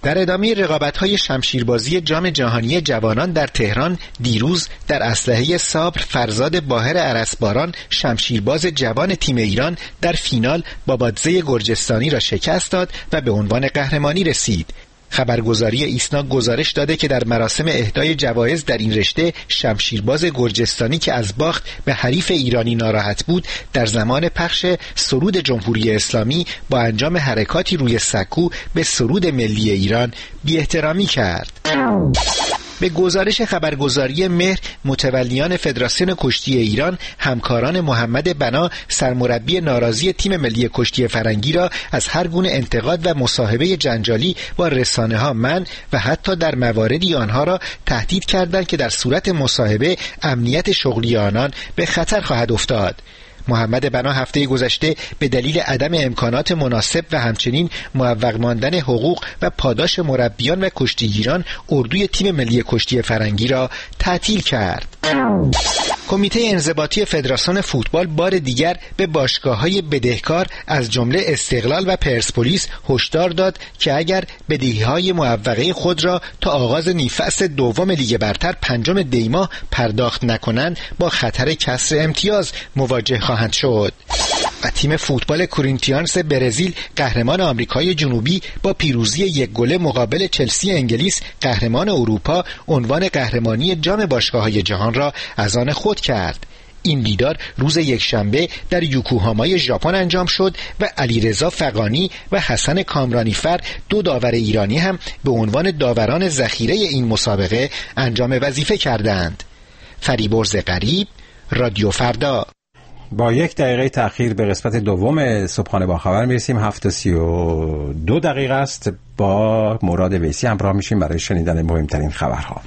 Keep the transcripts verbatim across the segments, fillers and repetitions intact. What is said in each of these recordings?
در ادامه رقابت‌های شمشیربازی جام جهانی جوانان در تهران دیروز در اسلحه صبر فرزاد باهر ارسباران شمشیرباز جوان تیم ایران در فینال بابادزه گرجستانی را شکست داد و به عنوان قهرمانی رسید. خبرگزاری ایسنا گزارش داده که در مراسم اهدای جوایز در این رشته شمشیرباز گرجستانی که از باخت به حریف ایرانی ناراحت بود در زمان پخش سرود جمهوری اسلامی با انجام حرکاتی روی سکو به سرود ملی ایران بی احترامی کرد. به گزارش خبرگزاری مهر، متولیان فدراسیون کشتی ایران همکاران محمد بنا سرمربی ناراضی تیم ملی کشتی فرنگی را از هر گونه انتقاد و مصاحبه جنجالی با رسانه ها منع و حتی در مواردی آنها را تهدید کردند که در صورت مصاحبه امنیت شغلی آنان به خطر خواهد افتاد. محمد بنا هفته گذشته به دلیل عدم امکانات مناسب و همچنین معوق ماندن حقوق و پاداش مربیان و کشتیگیران اردوی تیم ملی کشتی فرنگی را تعطیل کرد. کمیته انضباطی فدراسیون فوتبال بار دیگر به باشگاه‌های بدهکار از جمله استقلال و پرسپولیس هشدار داد که اگر بدهی‌های معوقه خود را تا آغاز نیم فصل دوم لیگ برتر پنجم دی ماه پرداخت نکنند با خطر کسر امتیاز مواجه خواهند شد. و تیم فوتبال کورینتیانس برزیل قهرمان آمریکای جنوبی با پیروزی یک گله مقابل چلسی انگلیس قهرمان اروپا عنوان قهرمانی جام باشگاه‌های جهان را از آن خود کرد. این دیدار روز یکشنبه در یوکوهامای ژاپن انجام شد و علیرضا فغانی و حسن کامرانیفر دو داور ایرانی هم به عنوان داوران ذخیره این مسابقه انجام وظیفه کردند. فریبرز غریب، رادیو فردا. با یک دقیقه تأخیر به قسمت دوم صبحانه با خبر میرسیم. هفت و سی و دو دقیقه است. با مراد ویسی همراه میشیم برای شنیدن مهمترین خبرها.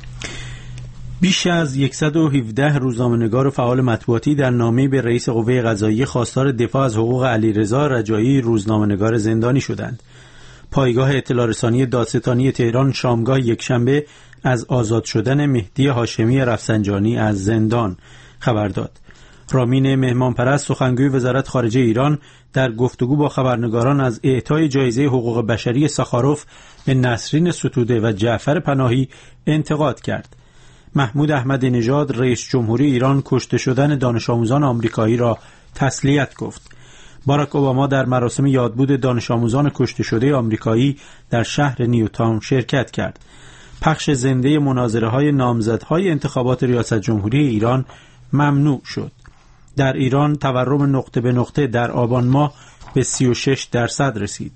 بیش از صد و هفده روزنامه‌نگار و فعال مطبوعاتی در نامه‌ای به رئیس قوه قضاییه خواستار دفاع از حقوق علیرضا رجایی روزنامه‌نگار زندانی شدند. پایگاه اطلاع رسانی دادستانی تهران شامگاه یکشنبه از آزاد شدن مهدی هاشمی رفسنجانی از زندان خبر داد. رامین مهمانپرست سخنگوی وزارت خارجه ایران در گفتگو با خبرنگاران از اعطای جایزه حقوق بشری ساخاروف به نسرین ستوده و جعفر پناهی انتقاد کرد. محمود احمدی نژاد رئیس جمهوری ایران کشته شدن دانش آموزان آمریکایی را تسلیت گفت. باراک اوباما در مراسم یادبود دانش آموزان کشته شده آمریکایی در شهر نیوتاون شرکت کرد. پخش زنده مناظره‌های نامزدهای انتخابات ریاست جمهوری ایران ممنوع شد. در ایران تورم نقطه به نقطه در آبان ماه به سی و شش درصد رسید.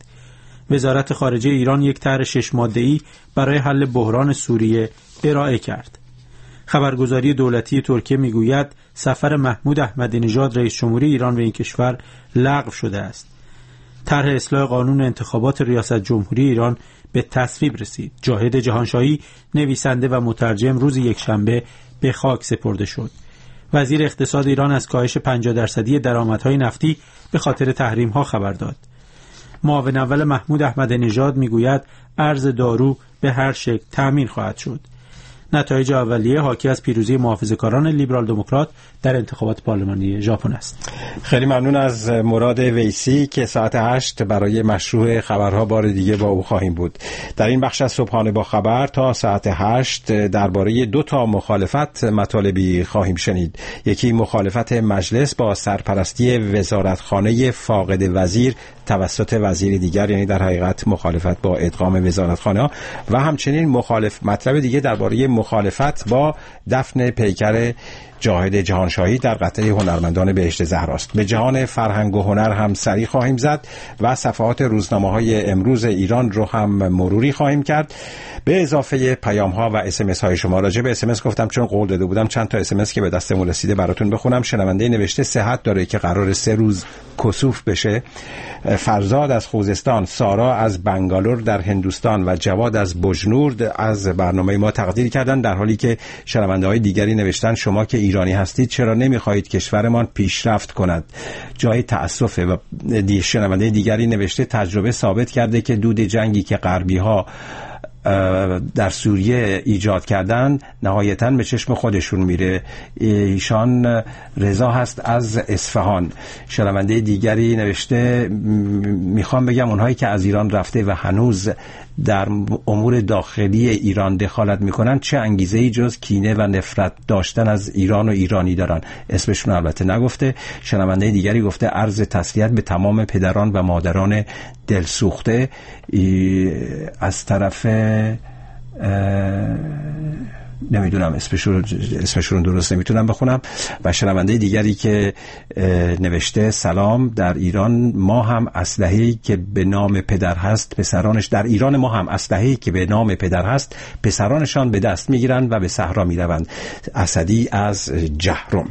وزارت خارجه ایران یک طرح شش ماده‌ای برای حل بحران سوریه ارائه کرد. خبرگزاری دولتی ترکیه میگوید سفر محمود احمدی نژاد رئیس جمهوری ایران به این کشور لغو شده است. طرح اصلاح قانون انتخابات ریاست جمهوری ایران به تصویب رسید. جاهد جهانشاهی نویسنده و مترجم روز یکشنبه به خاک سپرده شد. وزیر اقتصاد ایران از کاهش پنجاه درصدی درآمدهای نفتی به خاطر تحریم‌ها خبر داد. معاون اول محمود احمدی نژاد میگوید ارز دارو به هر شکل تأمین خواهد شد. نتایج اولیه حاکی از پیروزی محافظه‌کاران لیبرال دموکرات در انتخابات پارلمانی ژاپن است. خیلی ممنون از مراد ویسی که ساعت هشت برای مشروع خبرها بار دیگه با او خواهیم بود. در این بخش از صبحانه با خبر تا ساعت هشت درباره دو تا مخالفت مطالبی خواهیم شنید. یکی مخالفت مجلس با سرپرستی وزارتخانه فاقد وزیر توسط وزیر دیگر، یعنی در حقیقت مخالفت با ادغام وزارتخانه، و همچنین مخالف مطلب دیگه درباره مخالفت با دفن پیکر جاهد جهانشاهی در قطعه هنرمندان بهشت زهراست. به جهان فرهنگ و هنر هم سری خواهیم زد و صفحات روزنامه‌های امروز ایران رو هم مروری خواهیم کرد، به اضافه پیام‌ها و اس ام اس های شما. راجع به اس ام اس گفتم چون قول داده بودم چند تا اس ام اس که به دستمون رسیده براتون بخونم. شنونده نوشته صحت داره که قرار سه روز کسوف بشه. فرزاد از خوزستان، سارا از بنگالور در هندوستان و جواد از بجنورد از برنامه ما تقدیر کردن، در حالی که شنونده‌های دیگری نوشتن شما که ایرانی هستید چرا نمیخواهید کشورمان پیشرفت کند؟ جای تأسفه. و شنونده دیگری نوشته تجربه ثابت کرده که دود جنگی که غربی‌ها در سوریه ایجاد کردن نهایتاً به چشم خودشون میره. ایشان رضا هست از اصفهان. شنونده دیگری نوشته میخوام بگم اونهایی که از ایران رفته و هنوز در امور داخلی ایران دخالت میکنن چه انگیزه‌ای جز کینه و نفرت داشتن از ایران و ایرانی دارن؟ اسمشون البته نگفته. شنونده دیگری گفته عرض تسلیت به تمام پدران و مادران دلسوخته از طرف نمیدونم اسمشون اسمشون درست نمیتونم بخونم. و شنونده دیگری که نوشته سلام، در ایران ما هم اسلحه‌ای که به نام پدر هست پسرانش در ایران ما هم اسلحه‌ای که به نام پدر هست پسرانشان به دست میگیرند و به صحرا میروند. اسدی از جهرم.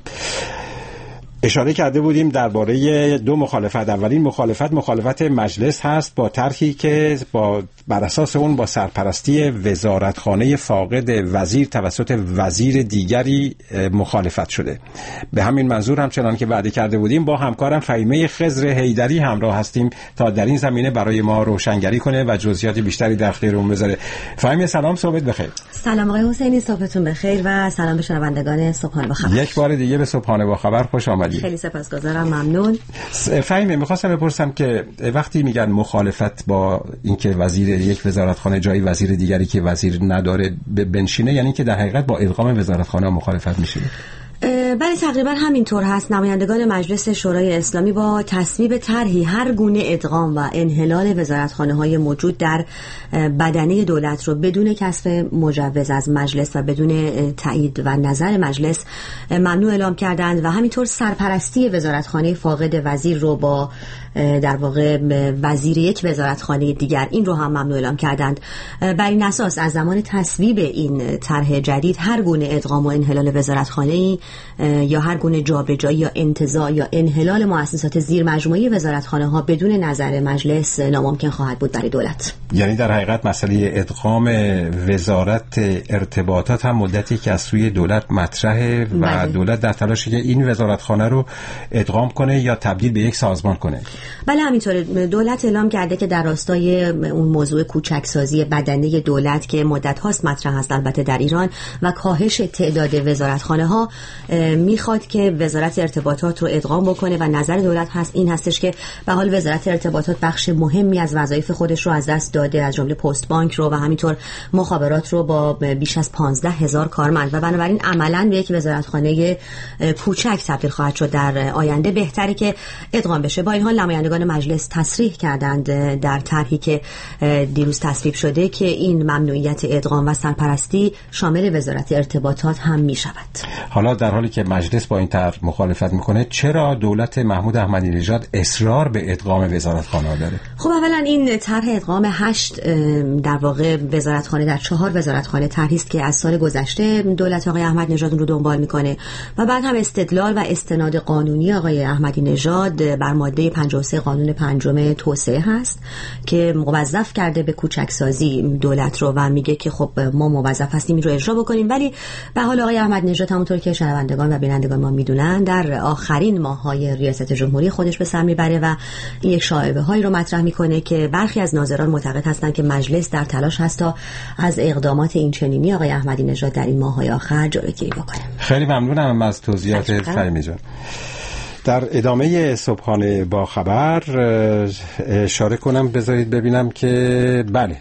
اشاره کرده بودیم درباره دو مخالفت. اولین مخالفت مخالفت مجلس هست با طرحی که با بر اساس اون با سرپرستی وزارتخانه فاقد وزیر توسط وزیر دیگری مخالفت شده. به همین منظور همچنان که وعده کرده بودیم با همکارم فهیمه خضر حیدری همراه هستیم تا در این زمینه برای ما روشنگری کنه و جزئیات بیشتری در اختیارمون بذاره. فهیمه سلام، صبحت بخیر. سلام آقای حسینی، صبحتون بخیر و سلام به شنوندگان صبحانه با خبر. یک بار دیگه به صبحانه با خبر خوش آمدید. خیلی سپاسگزارم، ممنون. فهیمه می‌خواستم بپرسم که وقتی میگن مخالفت با اینکه وزیر یک وزارتخانه جای وزیر دیگری که وزیر نداره بنشینه، یعنی که در حقیقت با ادغام وزارتخانه مخالفت میشه؟ بله تقریبا همینطور هست. نمایندگان مجلس شورای اسلامی با تصویب طرحی هر گونه ادغام و انحلال وزارتخانه‌های موجود در بدنه دولت رو بدون کسب مجوز از مجلس و بدون تایید و نظر مجلس ممنوع اعلام کردند و همینطور سرپرستی وزارتخانه فاقد وزیر رو با در واقع وزیر یک وزارتخانه دیگر این رو هم ممنوع اعلام کردند. بر این اساس از زمان تصویب این طرح جدید هر گونه ادغام و انحلال وزارتخانه‌ای یا هر گونه جابجایی یا انتزاع یا انحلال مؤسسات زیر مجموعه وزارتخانه‌ها بدون نظر مجلس ناممکن خواهد بود برای دولت. یعنی در حقیقت مسئله ادغام وزارت ارتباطات هم مدتی که از سوی دولت مطرحه و بله. دولت در تلاشه که این وزارتخانه رو ادغام کنه یا تبدیل به یک سازمان کنه. بله همینطوره. دولت اعلام کرده که در راستای اون موضوع کوچکسازی بدنه دولت که مدت هاست مطرح است البته در ایران و کاهش تعداد وزارتخانه‌ها، میخواد که وزارت ارتباطات رو ادغام بکنه و نظر دولت هست این هستش که به حال وزارت ارتباطات بخش مهمی از وظایف خودش رو از دست داده، از جمله پست بانک رو و همینطور مخابرات رو با بیش از پانزده هزار کارمند و بنابراین عملاً به یک وزارتخانه کوچک تبدیل خواهد شد در آینده. بهتره که ادغام بشه. با این حال نمایندگان مجلس تصریح کردند در طرحی که دیروز تصویب شده که این ممنوعیت ادغام و سرپرستی شامل وزارت ارتباطات هم می شود. حالا در حالی که مجلس با این طرح مخالفت میکنه، چرا دولت محمود احمدی نژاد اصرار به ادغام وزارتخانه داره؟ خب اولا این طرح ادغام هشت در واقع وزارتخانه در چهار وزارتخانه طرحی است که از سال گذشته دولت آقای احمدی نژاد رو دنبال میکنه و بعد هم استدلال و استناد قانونی آقای احمدی نژاد بر ماده پنجاه و سه قانون پنجم توسعه هست که موظف کرده به کوچکسازی دولت رو و میگه که خب ما موظف هستیم این رو اجرا بکنیم. ولی به حال آقای احمدی نژاد همونطور که شنوندگان و بینندگان ما میدونن در آخرین ماه‌های ریاست جمهوری خودش به سر میبره و این یک شایعه‌هایی رو مطرح میکنه که برخی از ناظران معتقد هستند که مجلس در تلاش هست تا از اقدامات این چنینی آقای احمدی نژاد در این ماه‌های آخر جلوگیری بکنه. خیلی ممنونم از توضیحات فهیمه جان. در ادامه صبحانه با خبر اشاره کنم، بذارید ببینم که بله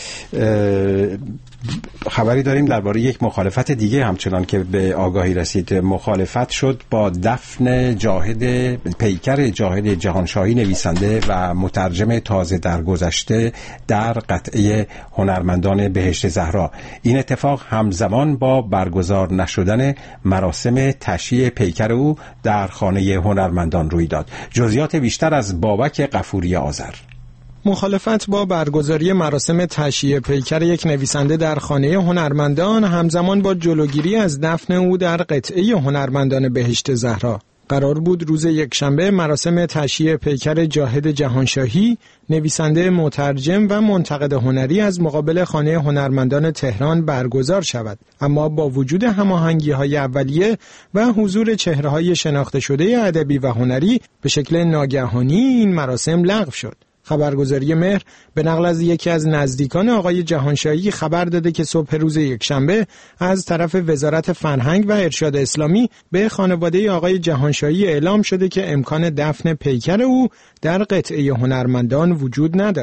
خبری داریم درباره یک مخالفت دیگه همچنان که به آگاهی رسید. مخالفت شد با دفن جاهد پیکر جاهد جهانشاهی، نویسنده و مترجم تازه درگذشته در قطعه هنرمندان بهشت زهرا. این اتفاق همزمان با برگزار نشدن مراسم تشییع پیکر او در خانه هنرمندان روی داد. جزئیات بیشتر از بابک غفوری آذر. مخالفت با برگزاری مراسم تشییع پیکر یک نویسنده در خانه هنرمندان همزمان با جلوگیری از دفن او در قطعه هنرمندان بهشت زهرا. قرار بود روز یکشنبه مراسم تشییع پیکر جاهد جهانشاهی، نویسنده مترجم و منتقد هنری از مقابل خانه هنرمندان تهران برگزار شود، اما با وجود هماهنگی‌های اولیه و حضور چهره‌های شناخته شده ادبی و هنری به شکل ناگهانی این مراسم لغو شد. خبرگزاری مهر به نقل از یکی از نزدیکان آقای جهانشاهی خبر داده که صبح روز یکشنبه از طرف وزارت فرهنگ و ارشاد اسلامی به خانواده آقای جهانشاهی اعلام شده که امکان دفن پیکر او در قطعه هنرمندان وجود ندارد.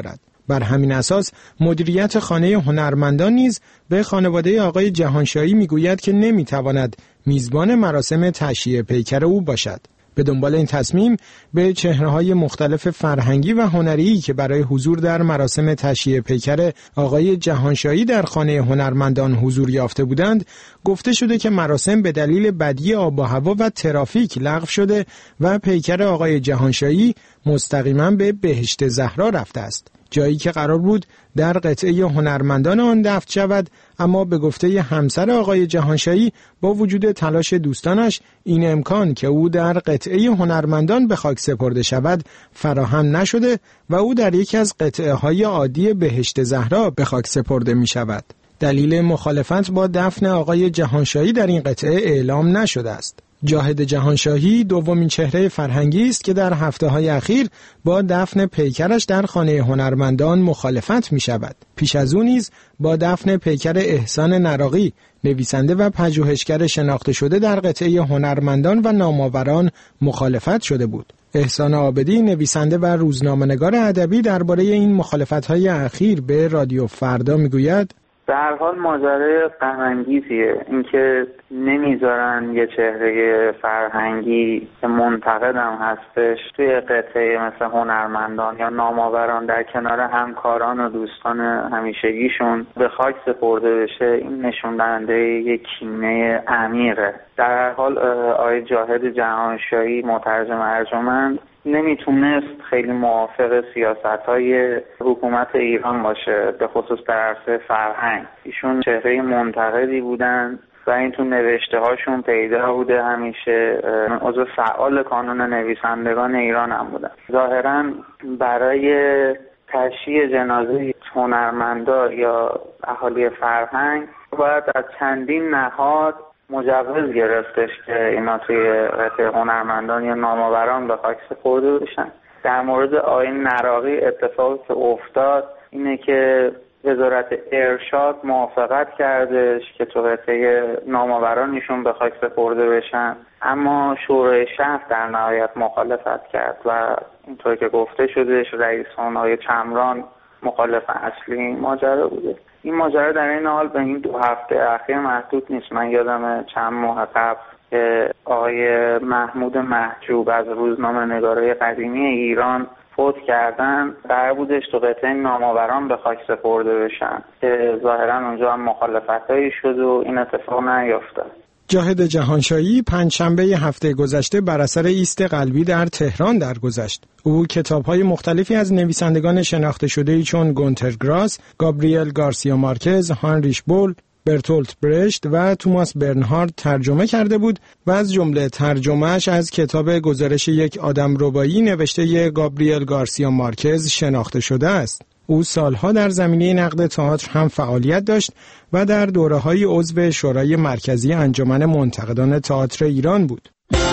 بر همین اساس مدیریت خانه هنرمندان نیز به خانواده آقای جهانشاهی میگوید که نمیتواند میزبان مراسم تشییع پیکر او باشد. به دنبال این تصمیم به چهره‌های مختلف فرهنگی و هنری که برای حضور در مراسم تشییع پیکر آقای جهانشاهی در خانه هنرمندان حضور یافته بودند، گفته شده که مراسم به دلیل بدی آب و هوا و ترافیک لغو شده و پیکر آقای جهانشاهی مستقیما به بهشت زهرا رفته است. جایی که قرار بود در قطعه هنرمندان آن دفن شود، اما به گفته همسر آقای جهانشاهی با وجود تلاش دوستانش این امکان که او در قطعه هنرمندان به خاک سپرده شود فراهم نشده و او در یکی از قطعه های عادی بهشت زهرا به خاک سپرده می شود. دلیل مخالفت با دفن آقای جهانشاهی در این قطعه اعلام نشده است. جاهد جهانشاهی دومین چهره فرهنگی است که در هفته‌های اخیر با دفن پیکرش در خانه هنرمندان مخالفت می شود. پیش از او نیز با دفن پیکر احسان نراقی، نویسنده و پژوهشگر شناخته شده در قطعه هنرمندان و نامآوران مخالفت شده بود. احسان عابدی، نویسنده و روزنامه‌نگار ادبی، درباره این مخالفت‌های اخیر به رادیو فردا میگوید: به هر حال ماجرای غم‌انگیزیه، اینکه نمیذارن یه چهره فرهنگی که منتقدم هستش توی قطعه مثل هنرمندان یا نامآوران در کنار همکاران و دوستان همیشگیشون به خاک سپرده بشه. این نشون دهنده یک کینه عمیقه. در هر حال آقای جاهد جهانشاهی، مترجم ارجمند، نمیتونست خیلی موافق سیاست‌های حکومت ایران باشه، به خصوص در عرصه فرهنگ. ایشون چهره منتقدی بودن و این تو نوشته هاشون پیدا بوده. همیشه عضو فعال کانون نویسندگان ایران هم بودن. ظاهراً برای تشییع جنازه هنرمندان یا اهالی فرهنگ باید از چندین نهاد مجوز گرفتش که اینا توی قطعه هنرمندان یا نامآوران به خاک سپرده بشن. در مورد آیین نراقی اتفاقی که افتاد اینه که وزارت ارشاد موافقت کردش که تو قطعه نامآورانشون به خاک سپرده بشن، اما شورای شهر در نهایت مخالفت کرد و اینطور که گفته شدش رئیس آقای چمران مخالف اصلی ماجرا بوده. این ماجرا در این حال به این دو هفته اخیر محدود نیست. من یادم چند ماه قبل که آقای محمود محجوب از روزنامه‌نگارای قدیمی ایران فوت کردن، قرار بودش تو قطعه نامآوران به خاک سپرده بشن که ظاهرا اونجا هم مخالفتایی شد و این اتفاق نیفتاد. جاهد جهانشاهی پنجشنبه هفته گذشته بر اثر ایست قلبی در تهران درگذشت. او کتاب‌های مختلفی از نویسندگان شناخته شده‌ای چون گونتر گراس، گابریل گارسیا مارکز، هانریش بول، برتولت برشت و توماس برنهارد ترجمه کرده بود و از جمله ترجمه‌اش از کتاب گزارش یک آدم ربایی نوشته گابریل گارسیا مارکز شناخته شده است. او سالها در زمینه نقد تئاتر هم فعالیت داشت و در دوره‌های عضو شورای مرکزی انجمن منتقدان تئاتر ایران بود.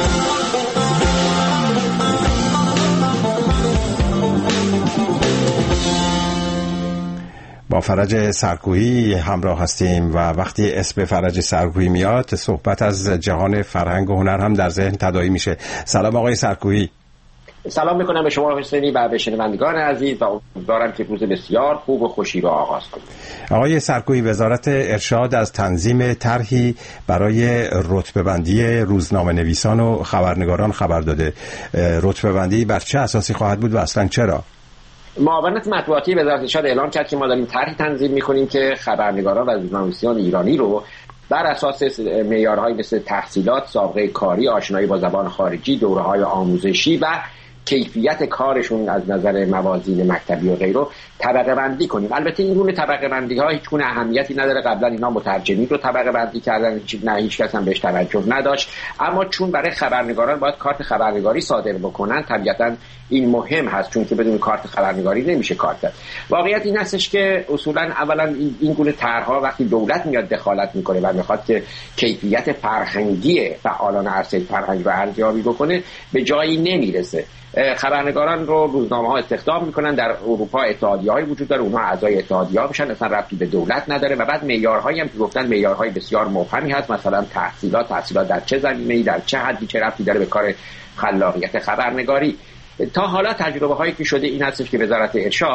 با فرج سرکویی همراه هستیم و وقتی اسم فرج سرکویی میاد صحبت از جهان فرهنگ و هنر هم در ذهن تداعی میشه. سلام آقای سرکویی. سلام میکنم به شما حسینی و به شنوندگان عزیز و امیدوارم که روز بسیار خوب و خوشی را آغاز کنیم. آقای سرکویی، وزارت ارشاد از تنظیم طرحی برای رتبه‌بندی روزنامه نویسان و خبرنگاران خبر داده. رتبه‌بندی بر چه اساسی خواهد بود و اصلا چرا؟ معاونت مطبوعاتی وزارت ارشاد اعلام کرد که ما داریم طرحی تنظیم میکنیم که خبرنگاران و روزنامه‌نویسان ایرانی رو بر اساس معیارهای مثل تحصیلات، سابقه کاری، آشنایی با زبان خارجی، دوره‌های آموزشی و کیفیت کارشون از نظر موازین مکتبی و غیره طبقه بندی کنیم. البته این گونه طبقه بندی ها هیچ گونه اهمیتی نداره. قبلا اینا مترجمین رو طبقه بندی کردن، هیچ نه هیچ کس هم بهش توجه نداشت، اما چون برای خبرنگاران باید کارت خبرنگاری صادر بکنن طبیعتا این مهم هست، چون که بدون کارت خبرنگاری نمیشه کار کرد. واقعیت این هستش که اصولا اولا این گونه طرح‌ها وقتی دولت میاد دخالت میکنه و میخواد که کیفیت فرهنگی فعالان عرصه فرهنگ رو ارزیابی بکنه به جایی نمیرسه. خبرنگاران رو روزنامه‌ها استخدام میکنن، در اروپا اتحادیه‌های وجود داره، اونها اعضای اتحادیه‌ها میشن، اصلا ربطی به دولت نداره و بعد معیارهایی هم که گفتن معیارهای بسیار مبهمی هست، مثلا تحصیلات تحصیلات در چه زمینه‌ای، در چه حدی، چه ربطی داره به کار خلاقیت خبرنگاری. تا حالا تجربه‌هایی که شده این هستش که وزارت ارشاد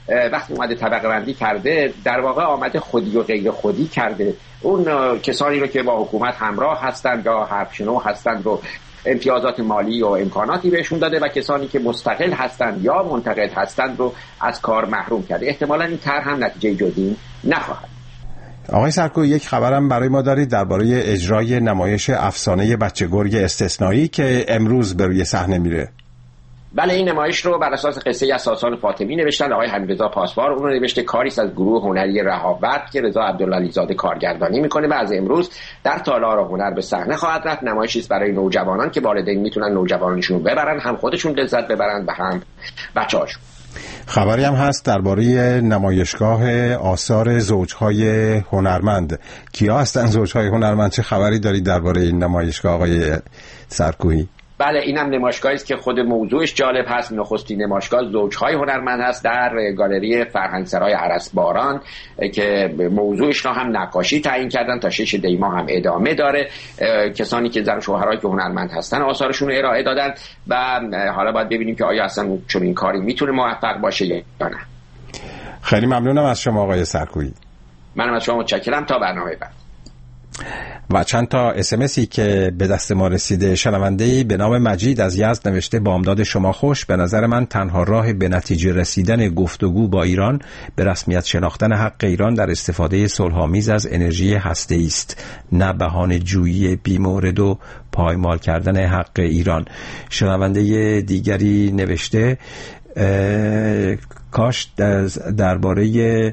وقتی اومده طبقه بندی کرده در واقع آمده خودی و غیر خودی کرده. اون کسانی رو که با حکومت همراه هستند یا حرفشنو هستند رو امتیازات مالی و امکاناتی بهشون داده و کسانی که مستقل هستند یا منتقد هستند رو از کار محروم کرده. احتمالاً این طرح هم نتیجه جدی نخواهد. آقای سرکوبی، یک خبرم برای ما دارید درباره اجرای نمایش افسانه بچه گرگ استثنایی که امروز به روی صحنه میره. بله، این نمایش رو بر اساس قصه از ساسان فاطمی نوشتن آقای حمیدرضا پاسبان. اون رو نوشته کاری از گروه هنری رهاوت که رضا عبدالعلیزاده کارگردانی میکنه و از امروز در تالار هنر به صحنه خواهد رفت. نمایشی است برای نوجوانان که والدین میتونن نوجوانانشون رو ببرن، هم خودشون لذت ببرن و هم بچه‌هاشون. خبری هم هست درباره نمایشگاه آثار زوجهای هنرمند. کیا هستن زوجهای هنرمند؟ چه خبری دارید درباره این نمایشگاه آقای سرکوبی؟ بله، اینم نمایشگاهی است که خود موضوعش جالب هست. نخستین نمایشگاه زوجهای هنرمند هست در گالری فرهنگسرای ارسباران که موضوعش رو هم نقاشی تعیین کردن. تا شش دی ماه هم ادامه داره. کسانی که زن شوهرایی که هنرمند هستن آثارشون رو ارائه دادن و حالا باید ببینیم که آیا اصلا چون این کاری میتونه موفق باشه یا نه. خیلی ممنونم از شما آقای سرکوبی. منم از شما متشکرم. تا برنامه بعد. و چند تا اسمسی که به دست ما رسیده. شنونده‌ای به نام مجید از یزد نوشته بامداد شما خوش. به نظر من تنها راه به نتیجه رسیدن گفتگو با ایران به رسمیت شناختن حق ایران در استفاده صلح‌آمیز از انرژی هسته‌ای است، نه بهانه جویی بی‌مورد و پایمال کردن حق ایران. شنونده دیگری نوشته کاش درباره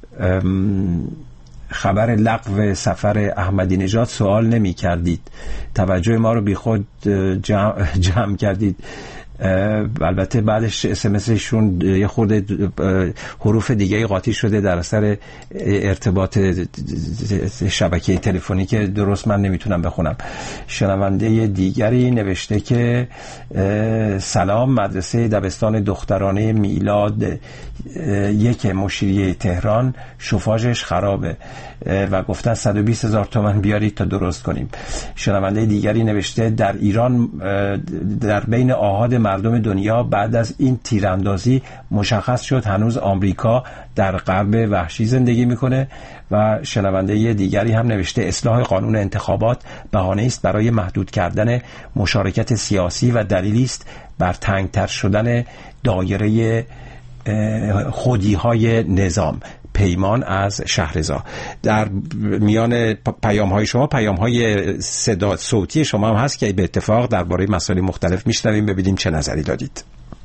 خبر لغو سفر احمدی نژاد سوال نمی کردید. توجه ما رو بی خود جمع, جمع کردید. البته بعدش اسمسشون یه خورده حروف دیگه قاطی شده در اثر ارتباط شبکه تلفنی که درست من نمیتونم بخونم. شنونده دیگری نوشته که سلام، مدرسه دبستان دخترانه میلاد یک مشیریه تهران شوفاژش خرابه و گفتن صد و بیست هزار تومان بیارید تا درست کنیم. شنونده دیگری نوشته در ایران در بین آحاد مردم دنیا بعد از این تیراندازی مشخص شد هنوز آمریکا در غرب وحشی زندگی میکنه. و شنونده دیگری هم نوشته اصلاح قانون انتخابات بهانه است برای محدود کردن مشارکت سیاسی و دلیلی است بر تنگتر شدن دایره خودی‌های نظام. پیمان از شهرزا. در میان پیام های شما پیام های صدا صوتی شما هم هست که به اتفاق درباره مسائل مختلف میشنویم. ببینیم چه نظری دادید.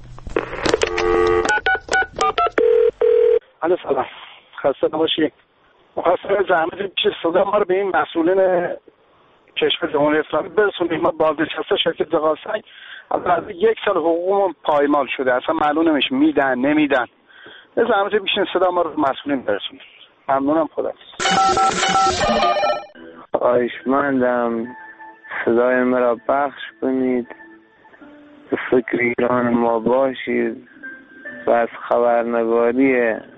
الو سلام، خسته نباشید. مخاطب زحمت پیش صدا ما رو به این مسئولین کشور جمهوری اسلامی برسونید. ما بازنشسته شرکت قاسم از یک سال حقوقمون پایمال شده، اصلا معلوم نمیشه میدن نمیدن. به زحمت بیشتر صدا ما رو مسئولین برسونید. ممنونم. خدا خواهشمندم صدای مرا پخش کنید، به فکر ایران ما باشید و از خبرنگاری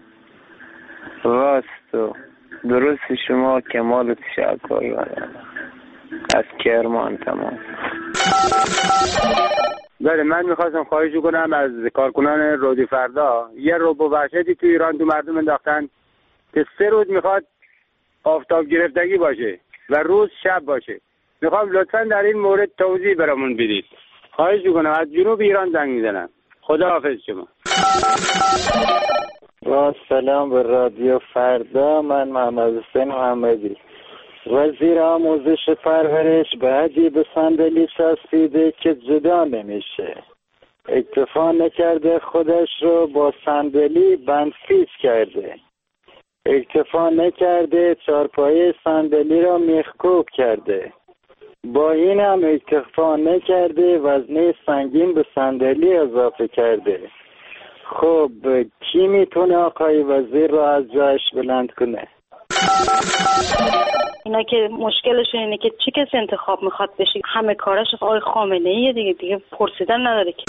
راست و درست شما کمال تشکر دارم. از کرمان تمام. بله، من میخواستم خواهش کنم از کارکنان رادیو فردا یه روبو وحشتی تو ایران تو مردم انداختن که سه روز میخواد آفتاب گرفتگی باشه و روز شب باشه. میخوام لطفا در این مورد توضیح برامون بدید. خواهش کنم. از جنوب ایران زنگ میزنم. خدا حافظ شما. با سلام به رادیو فردا. من محمد حسین محمدی، وزیر آموزش پرورش بعدی به صندلی چسبیده که جدا نمیشه. اکتفا نکرده خودش رو با صندلی بندفیز کرده. اکتفا نکرده چارپایه صندلی را میخکوب کرده. با این هم اکتفا نکرده وزنه سنگین به صندلی اضافه کرده. خب کی میتونه آقای وزیر رو از جایش بلند کنه؟ اینا که مشکلشون اینه که چه کسی انتخاب میخواد بشه. همه کارش آقای خامنه ایه دیگه دیگه پرسیدن نداره که.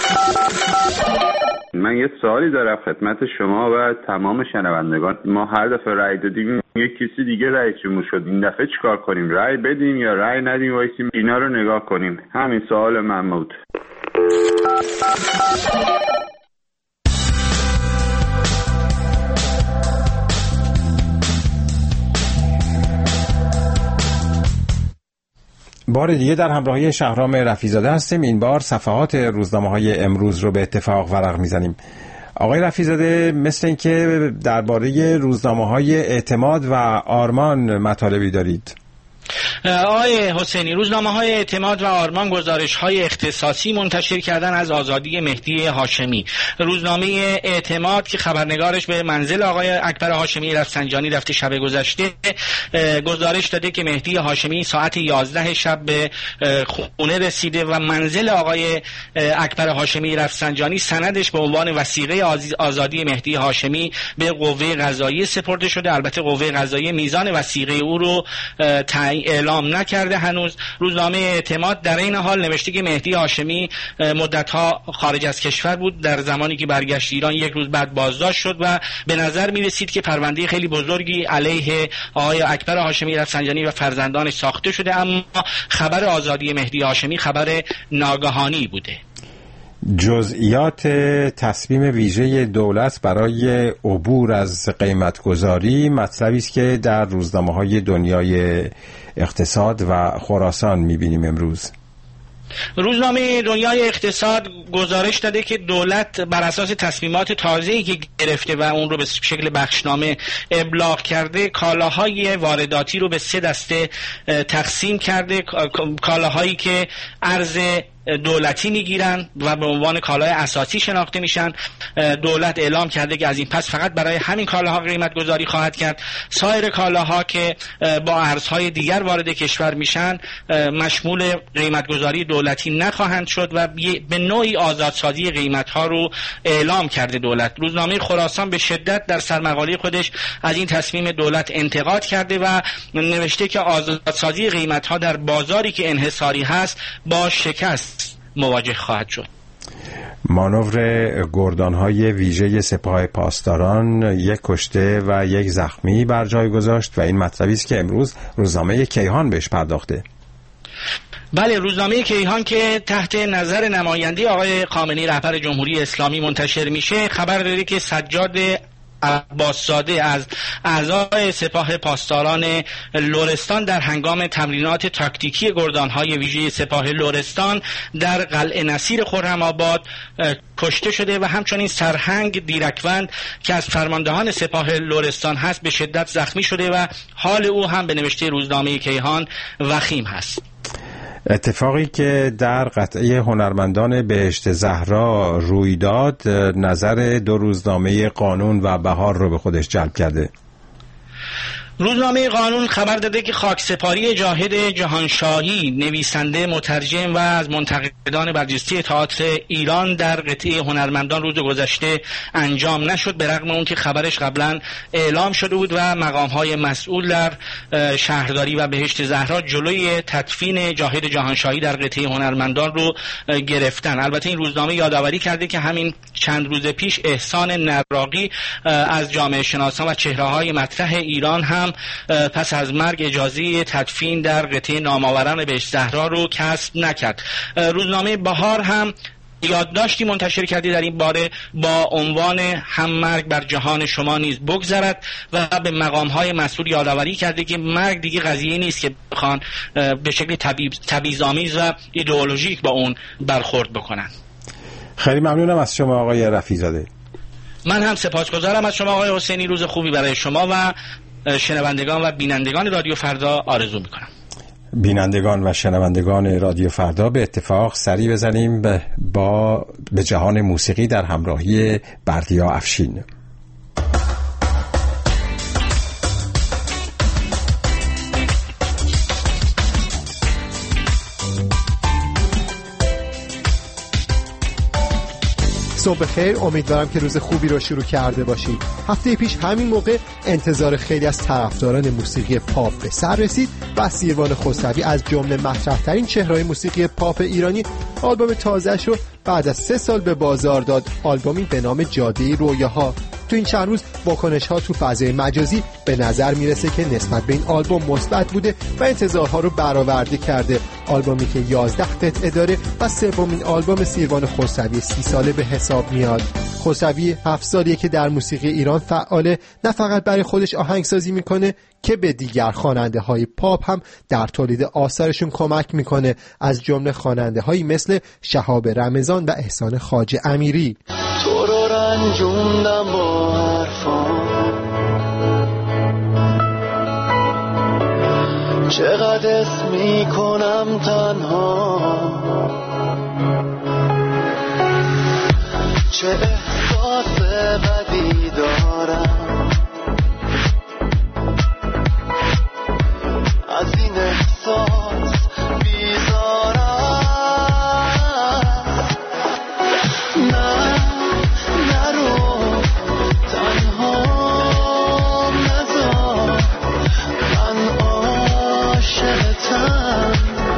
من یه سوالی دارم خدمت شما و تمام شنوندگان. ما هر دفعه رأی دادیم یک کسی دیگه رئیس جمهور شد. این دفعه چیکار کنیم؟ رأی بدیم یا رأی ندیم وایسیم اینا رو نگاه کنیم؟ همین سوال من بود. بار دیگه در همراهی شهرام رفیع‌زاده هستیم. این بار صفحات روزنامه‌های امروز رو به اتفاق ورق میزنیم. آقای رفیع‌زاده، مثل اینکه درباره روزنامه‌های اعتماد و آرمان مطالبی دارید. آقای حسینی، روزنامه‌های اعتماد و آرمان گزارش‌های اختصاصی منتشر کردن از آزادی مهدی هاشمی. روزنامه اعتماد که خبرنگارش به منزل آقای اکبر هاشمی رفسنجانی رفته شب گذشته گزارش داده که مهدی هاشمی ساعت یازده شب به خونه رسیده و منزل آقای اکبر هاشمی رفسنجانی سندش به عنوان وثیقه آزادی مهدی هاشمی به قوه قضاییه سپرده شده. البته قوه قضاییه میزان وثیقه او رو اعلام نکرده هنوز. روزنامه اعتماد در این حال نوشته که مهدی هاشمی مدت‌ها خارج از کشور بود. در زمانی که برگشت ایران یک روز بعد بازداشت شد و به نظر می رسید که پرونده خیلی بزرگی علیه آقای اکبر هاشمی رفسنجانی و فرزندانش ساخته شده، اما خبر آزادی مهدی هاشمی خبر ناگهانی بوده. جزئیات تصمیم ویژه دولت برای عبور از قیمتگذاری مطلبی است که در روزنامه‌های دنیای اقتصاد و خراسان می‌بینیم امروز. روزنامه دنیای اقتصاد گزارش داده که دولت بر اساس تصمیمات تازه‌ای که گرفته و اون رو به شکل بخشنامه ابلاغ کرده، کالاهای وارداتی رو به سه دسته تقسیم کرده. کالاهایی که ارز دولتی میگیرن و به عنوان کالای اساسی شناخته میشن. دولت اعلام کرده که از این پس فقط برای همین کالاها قیمت گذاری خواهد کرد. سایر کالاها که با ارزهای دیگر وارد کشور میشن مشمول قیمت گذاری دولتی نخواهند شد و به نوعی آزادسازی قیمت ها رو اعلام کرده دولت. روزنامه خراسان به شدت در سرمقاله خودش از این تصمیم دولت انتقاد کرده و نوشته که آزادسازی قیمت ها در بازاری که انحصاری هست با شکست مواجه خواهد شد. مانور گردان‌های ویژه سپاه پاسداران یک کشته و یک زخمی بر جای گذاشت و این مطلبی است که امروز روزنامه کیهان بهش پرداخته. بله، روزنامه کیهان که تحت نظر نماینده آقای خامنه‌ای رهبر جمهوری اسلامی منتشر میشه خبر داره که سجاد عباس‌زاده از اعضای سپاه پاسداران لرستان در هنگام تمرینات تاکتیکی گردان‌های ویژه سپاه لرستان در قلعه نصیر خرم‌آباد کشته شده و همچنین سرهنگ دیرکوند که از فرماندهان سپاه لرستان هست به شدت زخمی شده و حال او هم به نوشته روزنامه کیهان وخیم هست. اتفاقی که در قطعه هنرمندان بهشت زهرا روی داد نظر دو روزنامه قانون و بهار رو به خودش جلب کرده. روزنامه قانون خبر داده که خاکسپاری جاهد جهانشاهی، نویسنده، مترجم و از منتقدان برجسته تئاتر ایران در قطعه هنرمندان روز گذشته انجام نشد، به رغم اون که خبرش قبلا اعلام شده بود و مقام‌های مسئول در شهرداری و بهشت زهرا جلوی تدفین جاهد جهانشاهی در قطعه هنرمندان رو گرفتن. البته این روزنامه یادآوری کرده که همین چند روز پیش احسان نراقی از جامعه شناسان و چهره‌های مطرح ایران هم پس از مرگ اجازه تدفین در قطعه نامآوران بهشت زهرا رو کسب نکرد. روزنامه بهار هم یادداشتی منتشر کرده در این باره با عنوان هم مرگ بر جهان شما نیز بگذرد و به مقام‌های مسئول یادآوری کرده که مرگ دیگه قضیه نیست که بخوان به شکل تبعیض‌آمیز و ایدئولوژیک با اون برخورد بکنن. خیلی ممنونم از شما آقای رفیع‌زاده. من هم سپاسگزارم از شما آقای حسینی. روز خوبی برای شما و شنوندگان و بینندگان رادیو فردا آرزو میکنم. بینندگان و شنوندگان رادیو فردا، به اتفاق سری بزنیم با به جهان موسیقی در همراهی بردیا افشین. صبح خیر، امیدوارم که روز خوبی رو شروع کرده باشید. هفته پیش همین موقع انتظار خیلی از طرفداران موسیقی پاپ به سر رسید و سیروان خسروی از جمله مطرح‌ترین چهره‌های موسیقی پاپ ایرانی آلبوم تازه‌شو بعد از سه سال به بازار داد. آلبومی به نام جاده رویاها. تو این چند روز واکنش ها تو فضای مجازی به نظر میرسه که نسبت به این آلبوم مثبت بوده و انتظارها رو برآورده کرده. آلبومی که یازده قطعه داره و سومین آلبوم سیروان خسروی سی ساله به حساب میاد. خسروی هفت سالیه که در موسیقی ایران فعاله، نه فقط برای خودش آهنگسازی میکنه که به دیگر خواننده های پاپ هم در تولید آثارشون کمک میکنه، از جمله خواننده هایی مثل شهاب رمضان و احسان خواجه امیری. تو رو رنجوندم با حرفان، چقدر اسم میکنم تنها، چه احساس بدی دارم از این احساس بیزارم. نه نرو تنها نذار، من عاشقتم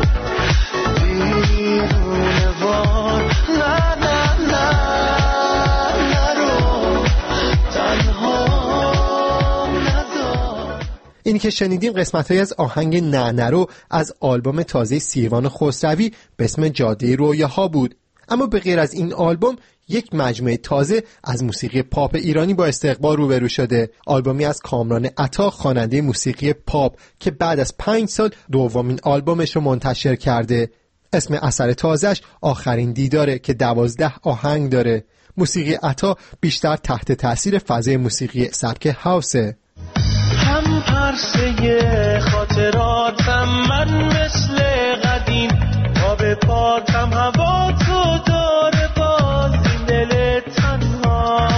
دیوونه وار. نه نه نه نرو تنها نذار. اینی که شنیدیم قسمت‌هایی از آهنگ نه نرو از آلبوم تازه سیروان خسروی به اسم جاده رویاها بود. اما به غیر از این آلبوم یک مجموعه تازه از موسیقی پاپ ایرانی با استقبال روبرو شده. آلبومی از کامران عطا، خواننده موسیقی پاپ که بعد از پنج سال دومین آلبومش رو منتشر کرده. اسم اثر تازهش آخرین دیداره که دوازده آهنگ داره. موسیقی عطا بیشتر تحت تاثیر فضای موسیقی سبک هاوسه. هم پرسه خاطراتم من مثل قدیم، آب پاتم هوا تو داره باز این دل تنها.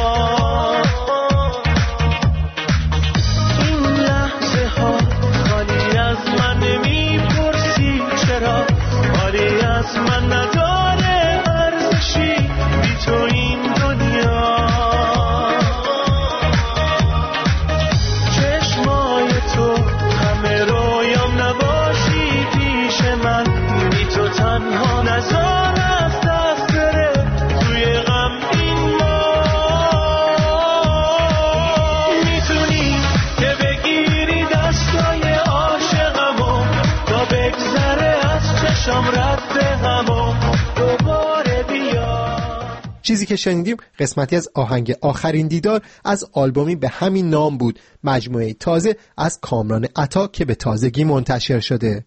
این لحظه ها خالی از من نمیپرسی چرا، خالی از من نداره ارزشی بی تو این دنیا. تنها نزار از دست بره توی غم این ما. میتونی که بگیری دستای عاشقمو تا بگذره از چشم رد همو دوباره بیا. چیزی که شنیدیم قسمتی از آهنگ آخرین دیدار از آلبومی به همین نام بود، مجموعه تازه از کامران عطا که به تازگی منتشر شده.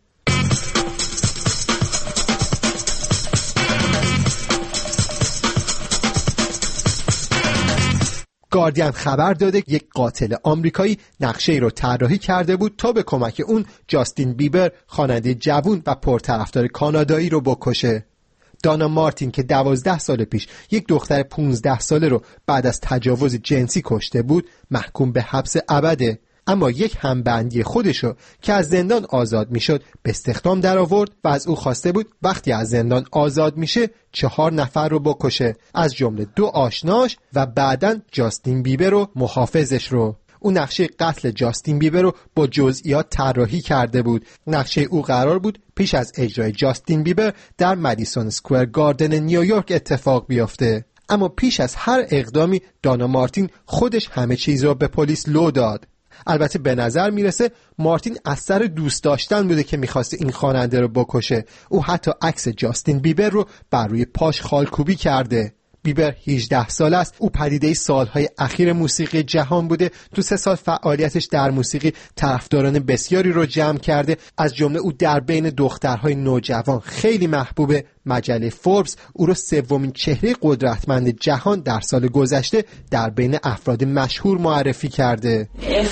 گاردین خبر داده یک قاتل آمریکایی نقشه‌ای رو طراحی کرده بود تا به کمک اون جاستین بیبر، خواننده جوان و پرطرفدار کانادایی رو بکشه. دانا مارتین که دوازده سال پیش یک دختر پونزده ساله رو بعد از تجاوز جنسی کشته بود، محکوم به حبس ابده. اما یک همبندی خودشو که از زندان آزاد میشد به استخدام در آورد و از او خواسته بود وقتی از زندان آزاد میشه چهار نفر رو بکشه، از جمله دو آشناش و بعداً جاستین بیبر رو محافظش رو. او نقشه قتل جاستین بیبر رو با جزئیات طراحی کرده بود. نقشه او قرار بود پیش از اجرای جاستین بیبر در مدیسون اسکوئر گاردن نیویورک اتفاق بیفته. اما پیش از هر اقدامی دانا مارتین خودش همه چیز رو به پلیس لو داد. البته به نظر میرسه مارتین از سر دوست داشتن بوده که میخواسته این خواننده رو بکشه. او حتی عکس جاستین بیبر رو بر روی پاش خالکوبی کرده. بیبر هجده سال است. او پدیده سالهای اخیر موسیقی جهان بوده. تو سه سال فعالیتش در موسیقی طرفداران بسیاری رو جمع کرده، از جمله او در بین دخترهای نوجوان خیلی محبوبه. مجله فوربس او رو سومین چهره قدرتمند جهان در سال گذشته در بین افراد مشهور معرفی کرده.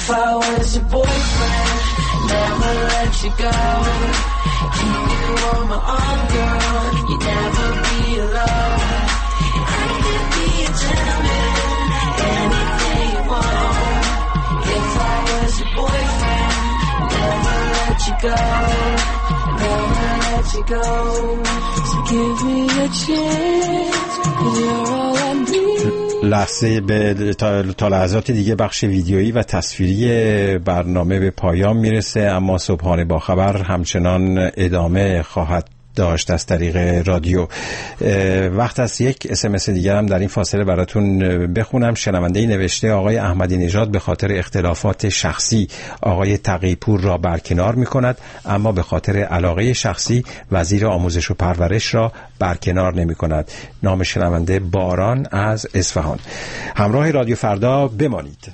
لحظه به تا لحظات دیگه بخش ویدیویی و تصویری برنامه به پایان میرسه، اما صبحانه با خبر همچنان ادامه خواهد داشت از طریق رادیو. وقت از یک اس ام اس دیگر هم در این فاصله براتون بخونم. شنونده نوشته آقای احمدی نژاد به خاطر اختلافات شخصی آقای تقی‌پور را برکنار می‌کند، اما به خاطر علاقه شخصی وزیر آموزش و پرورش را برکنار نمی‌کند. نام شنونده باران از اصفهان. همراه رادیو فردا بمانید.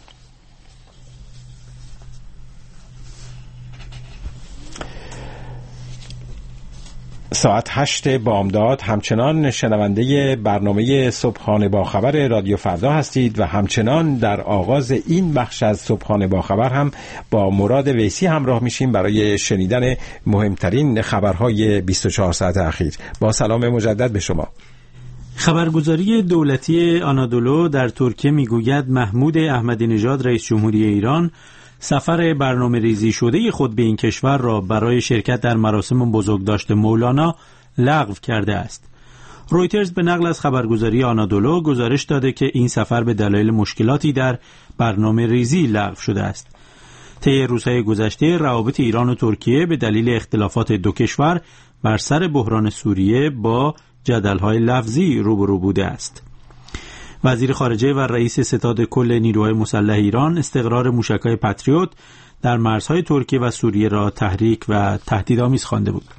ساعت هشت بامداد همچنان شنونده برنامه صبحانه با خبر رادیو فردا هستید و همچنان در آغاز این بخش از صبحانه با خبر هم با مراد ویسی همراه میشیم برای شنیدن مهمترین خبرهای بیست و چهار ساعت اخیر. با سلام مجدد به شما. خبرگزاری دولتی آنادولو در ترکیه میگوید محمود احمدی نژاد رئیس جمهوری ایران سفر برنامه ریزی شده خود به این کشور را برای شرکت در مراسم بزرگداشت مولانا لغو کرده است. رویترز به نقل از خبرگزاری آنادولو گزارش داده که این سفر به دلایل مشکلاتی در برنامه ریزی لغو شده است. طی روزهای گذشته روابط ایران و ترکیه به دلیل اختلافات دو کشور بر سر بحران سوریه با جدل‌های لفظی روبرو بوده است. وزیر خارجه و رئیس ستاد کل نیروهای مسلح ایران استقرار موشک‌های پتریوت در مرزهای ترکیه و سوریه را تحریک و تهدیدآمیز خوانده بود.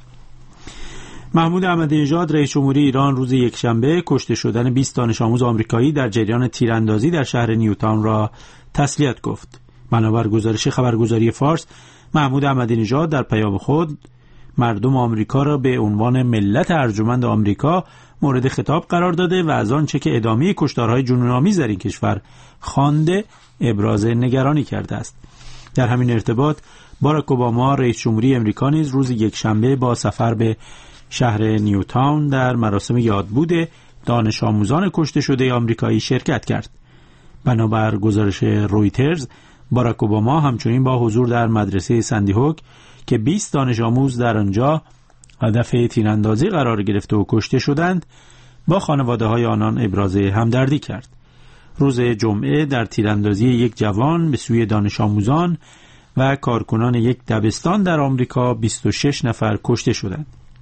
محمود احمدی نژاد رئیس جمهوری ایران روز یکشنبه کشته شدن بیست دانش آموز آمریکایی در جریان تیراندازی در شهر نیوتاون را تسلیت گفت. بنابر گزارش خبرگزاری فارس، محمود احمدی نژاد در پیام خود مردم آمریکا را به عنوان ملت ارجمند آمریکا مورد خطاب قرار داده و از آنچه که ادامه کشتارهای جنون‌آمیز در این کشور خوانده ابراز نگرانی کرده است. در همین ارتباط باراک اوباما رئیس جمهوری امریکا نیز روز یکشنبه با سفر به شهر نیوتاون در مراسم یادبود دانش آموزان کشته شده آمریکایی شرکت کرد. بنابر گزارش رویترز، باراک اوباما همچنین با حضور در مدرسه سندی هوک که بیست دانش آموز در آنجا هدف تیراندازی قرار گرفته و کشته شدند با خانواده های آنان ابراز همدردی کرد. روز جمعه در تیراندازی یک جوان به سوی دانش آموزان و کارکنان یک دبستان در آمریکا بیست و شش نفر کشته شدند.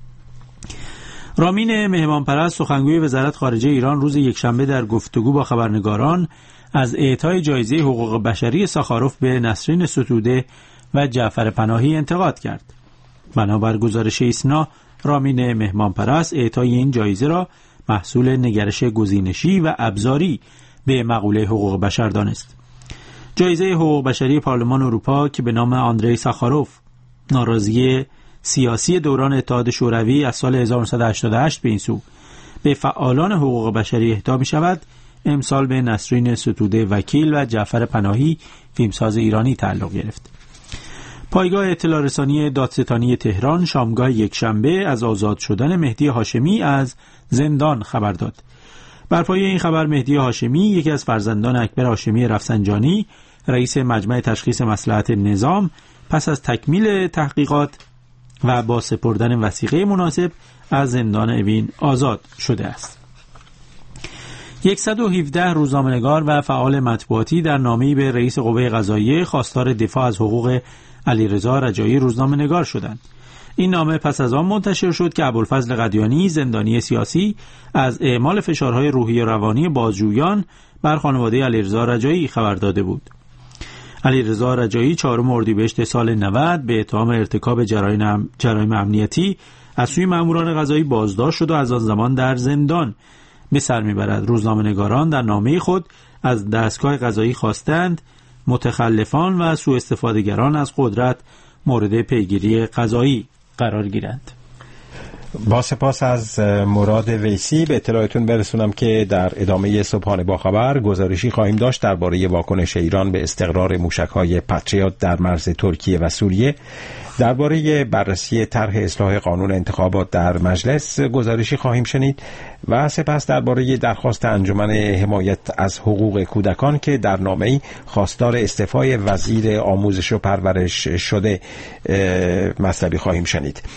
رامین مهمانپرست سخنگوی وزارت خارجه ایران روز یکشنبه در گفتگو با خبرنگاران از اعطای جایزه حقوق بشری ساخاروف به نسرین ستوده و جعفر پناهی انتقاد کرد. بنابر گزارش ایسنا، رامین مهمانپرست اعطای این جایزه را محصول نگرش گزینشی و ابزاری به مقوله حقوق بشر دانست. جایزه حقوق بشری پارلمان اروپا که به نام آندری ساخاروف، ناراضی سیاسی دوران اتحاد شوروی از سال هزار و نهصد و هشتاد و هشت به این سو به فعالان حقوق بشری اهدا می شود، امسال به نسرین ستوده وکیل و جعفر پناهی فیلمساز ایرانی تعلق گرفت. پایگاه اطلاع رسانی دادستانی تهران شامگاه یکشنبه از آزاد شدن مهدی هاشمی از زندان خبر داد. بر پایه این خبر مهدی هاشمی، یکی از فرزندان اکبر هاشمی رفسنجانی، رئیس مجمع تشخیص مصلحت نظام، پس از تکمیل تحقیقات و با سپردن وثیقه مناسب از زندان اوین آزاد شده است. صد و هفده روزنامه‌نگار و فعال مطبوعاتی در نامه‌ای به رئیس قوه قضاییه خواستار دفاع از حقوق علیرضا رجایی روزنامه‌نگار شدند. این نامه پس از آن منتشر شد که ابوالفضل قدیانی، زندانی سیاسی، از اعمال فشارهای روحی و روانی بازجویان بر خانواده علیرضا رجایی خبر داده بود. علیرضا رجایی چهارم اردیبهشت سال نود به اتهام ارتکاب جرایم جرایم امنیتی از سوی ماموران قضایی بازداشت شد و از آن زمان در زندان به سر میبرد. روزنامه‌نگاران در نامه خود از دستگاه قضایی خواستند متخلفان و سوء استفاده‌گران از قدرت مورد پیگیری قضایی قرار گیرند. با سپاس از مراد ویسی به اطلاعتون برسونم که در ادامه صبحانه با خبر گزارشی خواهیم داشت درباره واکنش ایران به استقرار موشک‌های پتریوت در مرز ترکیه و سوریه، درباره بررسی طرح اصلاح قانون انتخابات در مجلس گزارشی خواهیم شنید و سپس درباره درخواست انجمن حمایت از حقوق کودکان که در نامه‌ای خواستار استعفای وزیر آموزش و پرورش شده مطلبی خواهیم شنید.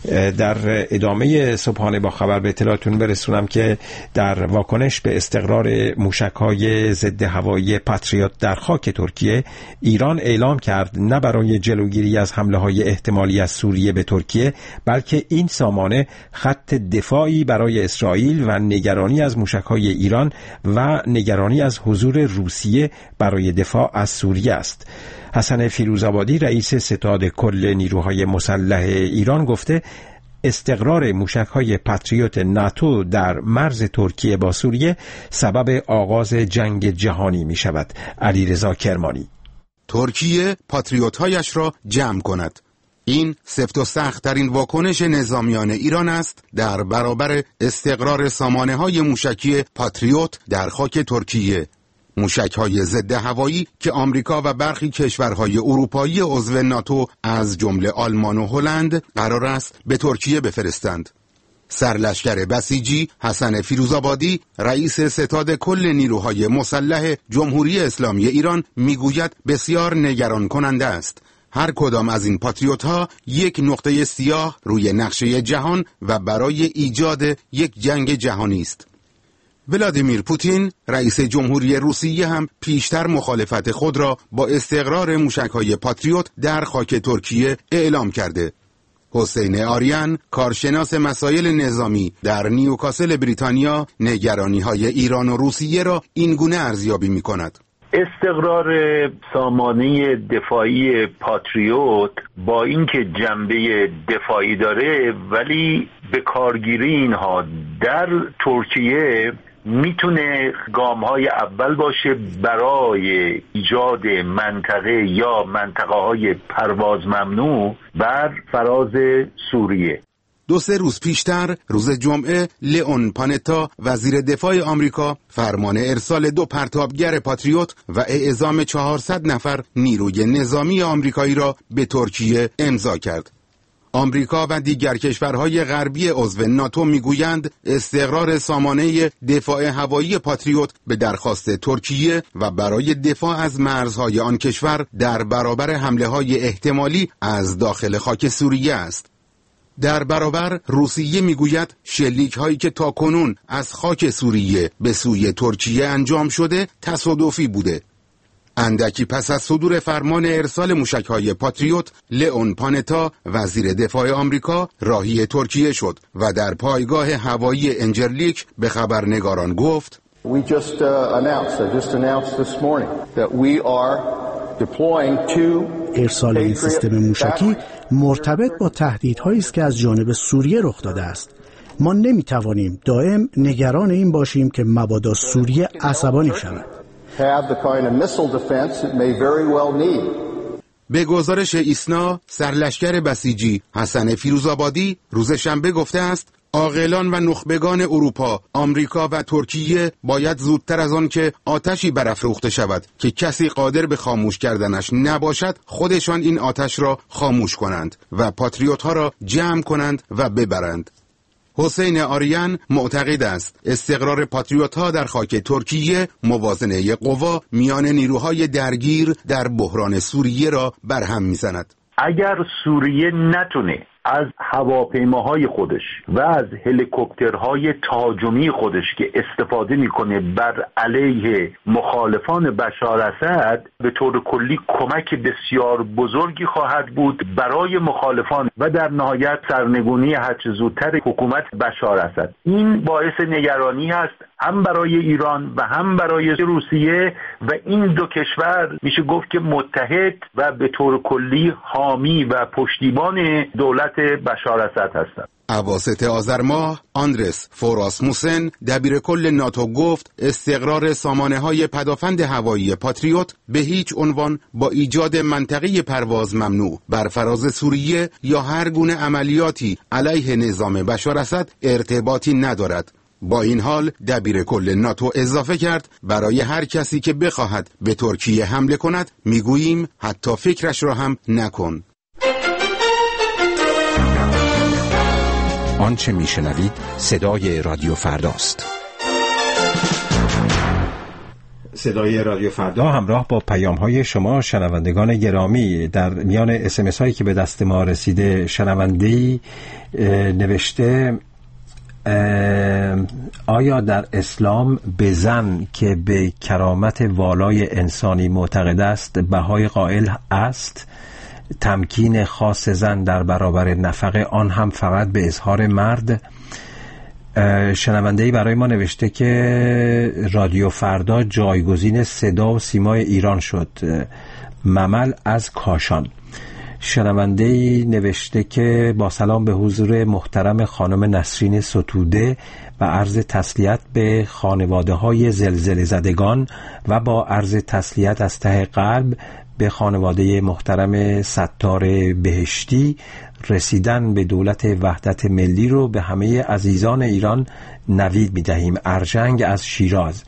در ادامه صبحانه با خبر به اطلاعتون برسونم که در واکنش به استقرار موشک‌های ضد هوایی پاتریوت در خاک ترکیه، ایران اعلام کرد نه برای جلوگیری از حمله‌های احتمالی از سوریه به ترکیه، بلکه این سامانه خط دفاعی برای اسرائیل و نگرانی از موشک‌های ایران و نگرانی از حضور روسیه برای دفاع از سوریه است. حسن فیروزآبادی رئیس ستاد کل نیروهای مسلح ایران گفته استقرار موشک‌های پاتریوت ناتو در مرز ترکیه با سوریه سبب آغاز جنگ جهانی می شود. علیرضا کرمانی: ترکیه پاتریوت‌هایش را جمع کند. این سفت و سخت ترین واکنش نظامیان ایران است در برابر استقرار سامانه‌های موشکی پاتریوت در خاک ترکیه. موشک‌های ضد هوایی که آمریکا و برخی کشورهای اروپایی عضو ناتو از جمله آلمان و هلند قرار است به ترکیه بفرستند. سرلشکر بسیجی حسن فیروزآبادی رئیس ستاد کل نیروهای مسلح جمهوری اسلامی ایران میگوید بسیار نگران کننده است. هر کدام از این پاتریوت‌ها یک نقطه سیاه روی نقشه جهان و برای ایجاد یک جنگ جهانی است. ولادیمیر پوتین رئیس جمهوری روسیه هم پیشتر مخالفت خود را با استقرار موشک‌های پاتریوت در خاک ترکیه اعلام کرده. حسین آریان کارشناس مسائل نظامی در نیوکاسل بریتانیا نگرانی‌های ایران و روسیه را این گونه ارزیابی می‌کند. استقرار سامانه دفاعی پاتریوت با اینکه جنبه دفاعی داره، ولی به کارگیری اینها در ترکیه میتونه گام‌های اول باشه برای ایجاد منطقه یا منطقه‌های پرواز ممنوع بر فراز سوریه. دو سه روز پیشتر روز جمعه لئون پانتا وزیر دفاع آمریکا فرمان ارسال دو پرتابگر پاتریوت و اعزام چهارصد نفر نیروی نظامی آمریکایی را به ترکیه امضا کرد. آمریکا و دیگر کشورهای غربی عضو ناتو میگویند استقرار سامانه دفاع هوایی پاتریوت به درخواست ترکیه و برای دفاع از مرزهای آن کشور در برابر حمله‌های احتمالی از داخل خاک سوریه است. در برابر روسیه میگوید شلیک هایی که تاکنون از خاک سوریه به سوی ترکیه انجام شده تصادفی بوده. اندکی پس از صدور فرمان ارسال موشک‌های پاتریوت، لئون پانتا وزیر دفاع آمریکا راهی ترکیه شد و در پایگاه هوایی انجرلیک به خبرنگاران گفت We just uh, announced, I just announced this morning that we are deploying two ارسال این سیستم موشکی مرتبط با تهدیدهایی است که از جانب سوریه رخ داده است. ما نمیتوانیم دائم نگران این باشیم که مبادا سوریه عصبانی شود. به گزارش ایسنا، سرلشکر بسیجی حسن فیروزآبادی روز شنبه گفته است عاقلان و نخبگان اروپا، آمریکا و ترکیه باید زودتر از آن که آتشی برافروخته شود که کسی قادر به خاموش کردنش نباشد، خودشان این آتش را خاموش کنند و پاتریوت ها را جمع کنند و ببرند. حسین آریان معتقد است استقرار پاتریوت ها در خاک ترکیه موازنه قوا میان نیروهای درگیر در بحران سوریه را برهم میزند. اگر سوریه نتونه از هواپیماهای خودش و از هلیکوپترهای تهاجمی خودش که استفاده میکنه بر علیه مخالفان بشار اسد، به طور کلی کمک بسیار بزرگی خواهد بود برای مخالفان و در نهایت سرنگونی هرچه زودتر حکومت بشار اسد. این باعث نگرانی است هم برای ایران و هم برای روسیه و این دو کشور میشه گفت که متحد و به طور کلی حامی و پشتیبان دولت بشار اسد هستند. اواسط آذر ماه آندرس فوراسموسن دبیر کل ناتو گفت استقرار سامانه های پدافند هوایی پاتریوت به هیچ عنوان با ایجاد منطقه پرواز ممنوع بر فراز سوریه یا هر گونه عملیاتی علیه نظام بشار اسد ارتباطی ندارد. با این حال دبیر کل ناتو اضافه کرد برای هر کسی که بخواهد به ترکیه حمله کند میگوییم حتی فکرش را هم نکن. آنچه میشنوید صدای رادیو فرداست. صدای رادیو فردا همراه با پیام های شما شنوندگان گرامی. در میان اس ام اس هایی که به دست ما رسیده شنونده‌ای نوشته آیا در اسلام به زن که به کرامت والای انسانی معتقد است بهای قائل است؟ تمکین خاص زن در برابر نفقه آن هم فقط به اظهار مرد؟ شنونده‌ای برای ما نوشته که رادیو فردا جایگزین صدا و سیمای ایران شد. ممل از کاشان. شنونده‌ای نوشته که با سلام به حضور محترم خانم نسرین ستوده و عرض تسلیت به خانواده‌های زلزله زدگان و با عرض تسلیت از ته قلب به خانواده محترم ستار بهشتی. رسیدن به دولت وحدت ملی رو به همه عزیزان ایران نوید می‌دهیم. ارجنگ از شیراز.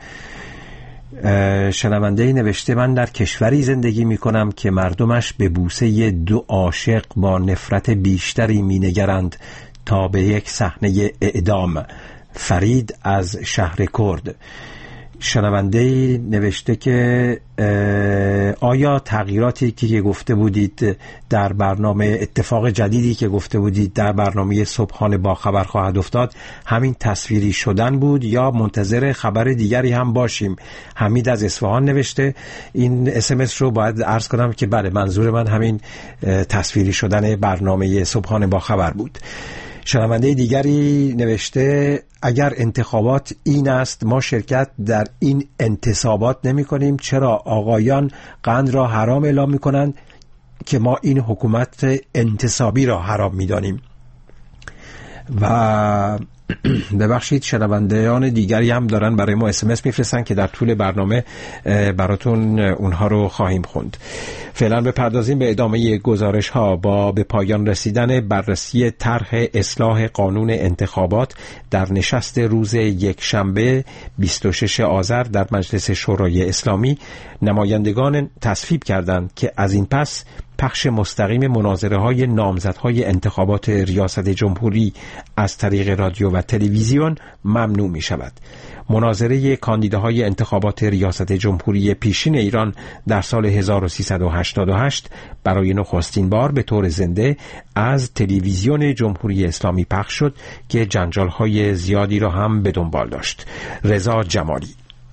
شنونده نوشته من در کشوری زندگی می‌کنم که مردمش به بوسه دو عاشق با نفرت بیشتری می‌نگرند تا به یک صحنه اعدام. فرید از شهر کرد. شنونده نوشته که آیا تغییراتی که گفته بودید در برنامه، اتفاق جدیدی که گفته بودید در برنامه صبحانه با خبر خواهد افتاد همین تصویری شدن بود یا منتظر خبر دیگری هم باشیم؟ حمید از اصفهان نوشته. این اس ام اس رو باید عرض کنم که بله، منظور من همین تصویری شدن برنامه صبحانه با خبر بود. شنونده دیگری نوشته اگر انتخابات این است ما شرکت در این انتصابات نمی کنیم، چرا آقایان قند را حرام اعلام می کنند که ما این حکومت انتصابی را حرام می دانیم؟ و ببخشید شنوندگان دیگری هم دارن برای ما اس ام اس میفرستن که در طول برنامه براتون اونها رو خواهیم خوند. فعلا بپردازیم به ادامه گزارش ها. با به پایان رسیدن بررسی طرح اصلاح قانون انتخابات در نشست روز یک شنبه بیست و ششم آذر در مجلس شورای اسلامی، نمایندگان تصویب کردند که از این پس پخش مستقیم مناظره های نامزدهای انتخابات ریاست جمهوری از طریق رادیو و تلویزیون ممنوع می شود. مناظره کاندیداهای انتخابات ریاست جمهوری پیشین ایران در سال هزار و سیصد و هشتاد و هشت برای نخستین بار به طور زنده از تلویزیون جمهوری اسلامی پخش شد که جنجال‌های زیادی را هم به دنبال داشت. رضا جمالی.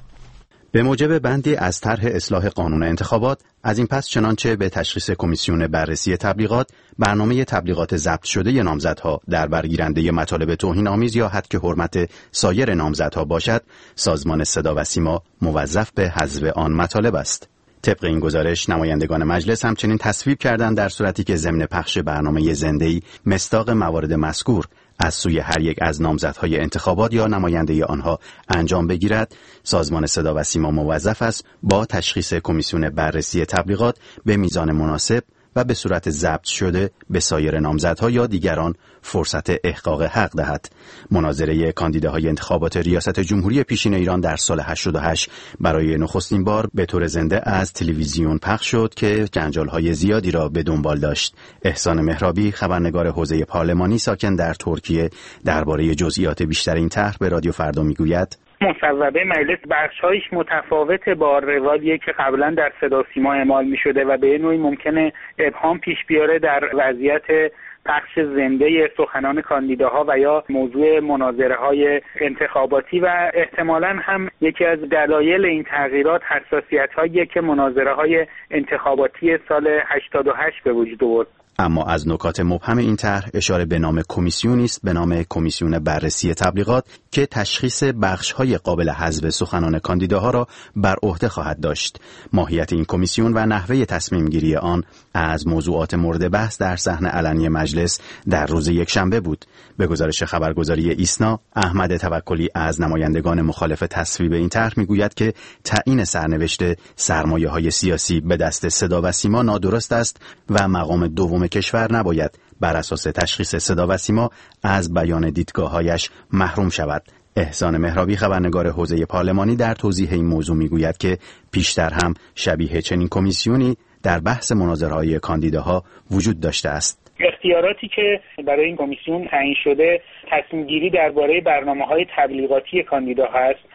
به موجب بندی از طرح اصلاح قانون انتخابات، از این پس چنانچه به تشخیص کمیسیون بررسی تبلیغات، برنامه تبلیغات ضبط شده نامزدها در برگیرنده مطالب توهین‌آمیز یا هتک حرمت سایر نامزدها باشد، سازمان صدا و سیما موظف به حذف آن مطالب است. طبق این گزارش، نمایندگان مجلس همچنین تصویب کردند در صورتی که ضمن پخش برنامه زنده‌ای مصداق موارد مذکور از سوی هر یک از نامزدهای انتخابات یا نماینده آنها انجام بگیرد، سازمان صدا و سیما موظف است با تشخیص کمیسیون بررسی تبلیغات به میزان مناسب و به صورت ضبط شده به سایر نامزدها یا دیگران فرصت احقاق حق دهد. مناظره کاندیداهای انتخابات ریاست جمهوری پیشین ایران در سال هشتاد و هشت برای نخستین بار به طور زنده از تلویزیون پخش شد که جنجال‌های زیادی را به دنبال داشت. احسان مهرابی، خبرنگار حوزه پارلمانی ساکن در ترکیه، درباره جزئیات بیشتر این طرح به رادیو فردا میگوید: مصوبه مجلس بخش‌هایش متفاوت با روالیه که قبلا در صدا و سیما اعمال می‌شده و به نوعی ممکنه ابهام پیش بیاره در وضعیت پخش زنده سخنان کاندیداها و یا موضوع مناظره‌های انتخاباتی و احتمالاً هم یکی از دلایل این تغییرات حساسیت‌هایی که مناظره‌های انتخاباتی سال هشتاد و هشت به وجود آورد. اما از نکات مبهم این طرح اشاره به نام کمیسیونی است به نام کمیسیون بررسی تبلیغات که تشخیص بخش‌های قابل حذف سخنان کاندیداها را بر عهده خواهد داشت. ماهیت این کمیسیون و نحوه تصمیم گیری آن از موضوعات مورد بحث در صحن علنی مجلس در روز یکشنبه بود. به گزارش خبرگزاری ایسنا، احمد توکلی از نمایندگان مخالف تصویب این طرح میگوید که تعیین سرنوشت سرمایه‌های سیاسی به دست صدا و سیما نادرست است و مقام دوم کشور نباید بر اساس تشخیص صدا و سیما از بیان دیدگاه‌هایش محروم شود. احسان مهرابی، خبرنگار حوزه پارلمانی، در توضیح این موضوع میگوید که پیشتر هم شبیه چنین کمیسیونی در بحث مناظره‌های کاندیداها وجود داشته است. اختیاراتی که برای این کمیسیون تعیین شده تصمیم گیری درباره برنامه‌های تبلیغاتی کاندیداها است.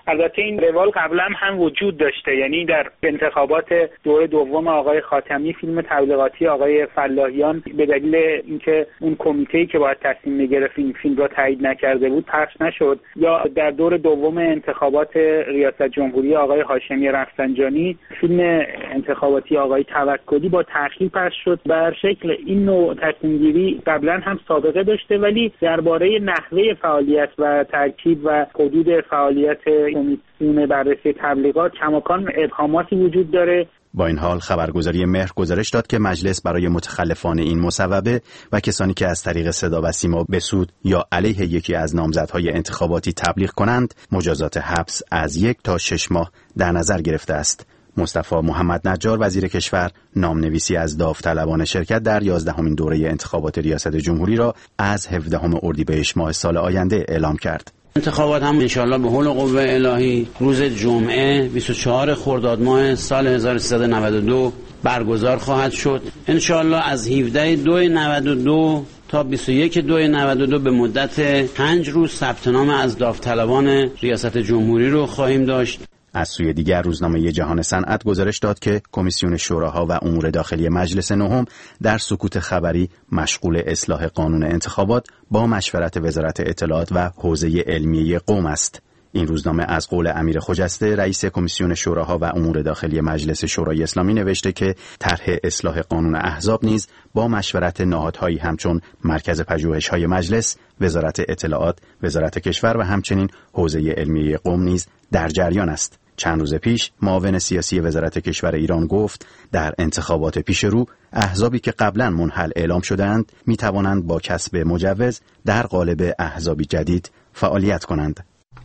البته این روال قبلا هم وجود داشته، یعنی در انتخابات دوره دوم آقای خاتمی فیلم تبلیغاتی آقای فلاحیان به دلیل اینکه اون کمیته‌ای که باید تصمیم می‌گرفت این فیلم را تایید نکرده بود پخش نشد، یا در دور دوم انتخابات ریاست جمهوری آقای هاشمی رفسنجانی فیلم انتخاباتی آقای توکلی با تأخیر پخش شد. بر شکل این نوع تصمیم‌گیری قبلا هم سابقه داشته، ولی درباره نحوه فعالیت و ترکیب و حدود فعالیت کمیسیون بررسی تبلیغات کماکان ابهاماتی وجود داره. با این حال خبرگزاری مهر گزارش داد که مجلس برای متخلفان این مصوبه و کسانی که از طریق صدا و سیما به سود یا علیه یکی از نامزدهای انتخاباتی تبلیغ کنند مجازات حبس از یک تا شش ماه در نظر گرفته است. مصطفی محمد نجار وزیر کشور نامنویسی از داوطلبان شرکت در یازدهمین دوره انتخابات ریاست جمهوری را از هفدهم اردیبهشت ماه سال آینده اعلام کرد. انتخابات هم انشاءالله به حول قوه الهی روز جمعه بیست و چهارم خرداد ماه سال هزار و سیصد و نود و دو برگزار خواهد شد. انشاءالله از هفدهم دو نود و دو تا بیست و یکم دو نود و دو به مدت پنج روز ثبت نام از داوطلبان ریاست جمهوری رو خواهیم داشت. از سوی دیگر روزنامه جهان صنعت گزارش داد که کمیسیون شوراها و امور داخلی مجلس نهم در سکوت خبری مشغول اصلاح قانون انتخابات با مشورت وزارت اطلاعات و حوزه علمیه قم است. این روزنامه از قول امیر خجسته رئیس کمیسیون شوراها و امور داخلی مجلس شورای اسلامی نوشته که طرح اصلاح قانون احزاب نیز با مشورت نهادهایی همچون مرکز پژوهش‌های مجلس، وزارت اطلاعات، وزارت کشور و همچنین حوزه علمیه قم نیز در جریان است. چند روز پیش معاون سیاسی وزارت کشور ایران گفت در انتخابات پیش رو احزابی که قبلا منحل اعلام شدند می توانند با کسب مجوز در قالب احزابی جدید فعالیت کنند.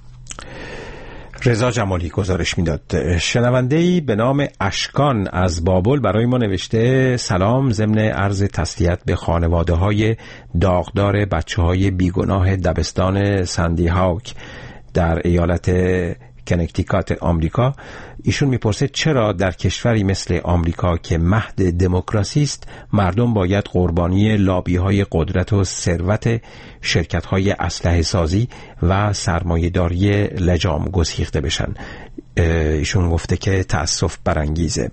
رضا جمالی گزارش میداد. شنونده‌ای به نام اشکان از بابل برای ما نوشته سلام، ضمن عرض تسلیت به خانواده‌های داغدار بچه‌های بیگناه دبستان سندی هاوک در ایالت کنکتیکات آمریکا. ایشون میپرسه چرا در کشوری مثل آمریکا که مهد دموکراسی است مردم باید قربانی لابی‌های قدرت و ثروت شرکت‌های اسلحه سازی و سرمایه‌داری لجام گسیخته بشن. ایشون گفته که تأسف برانگیزه.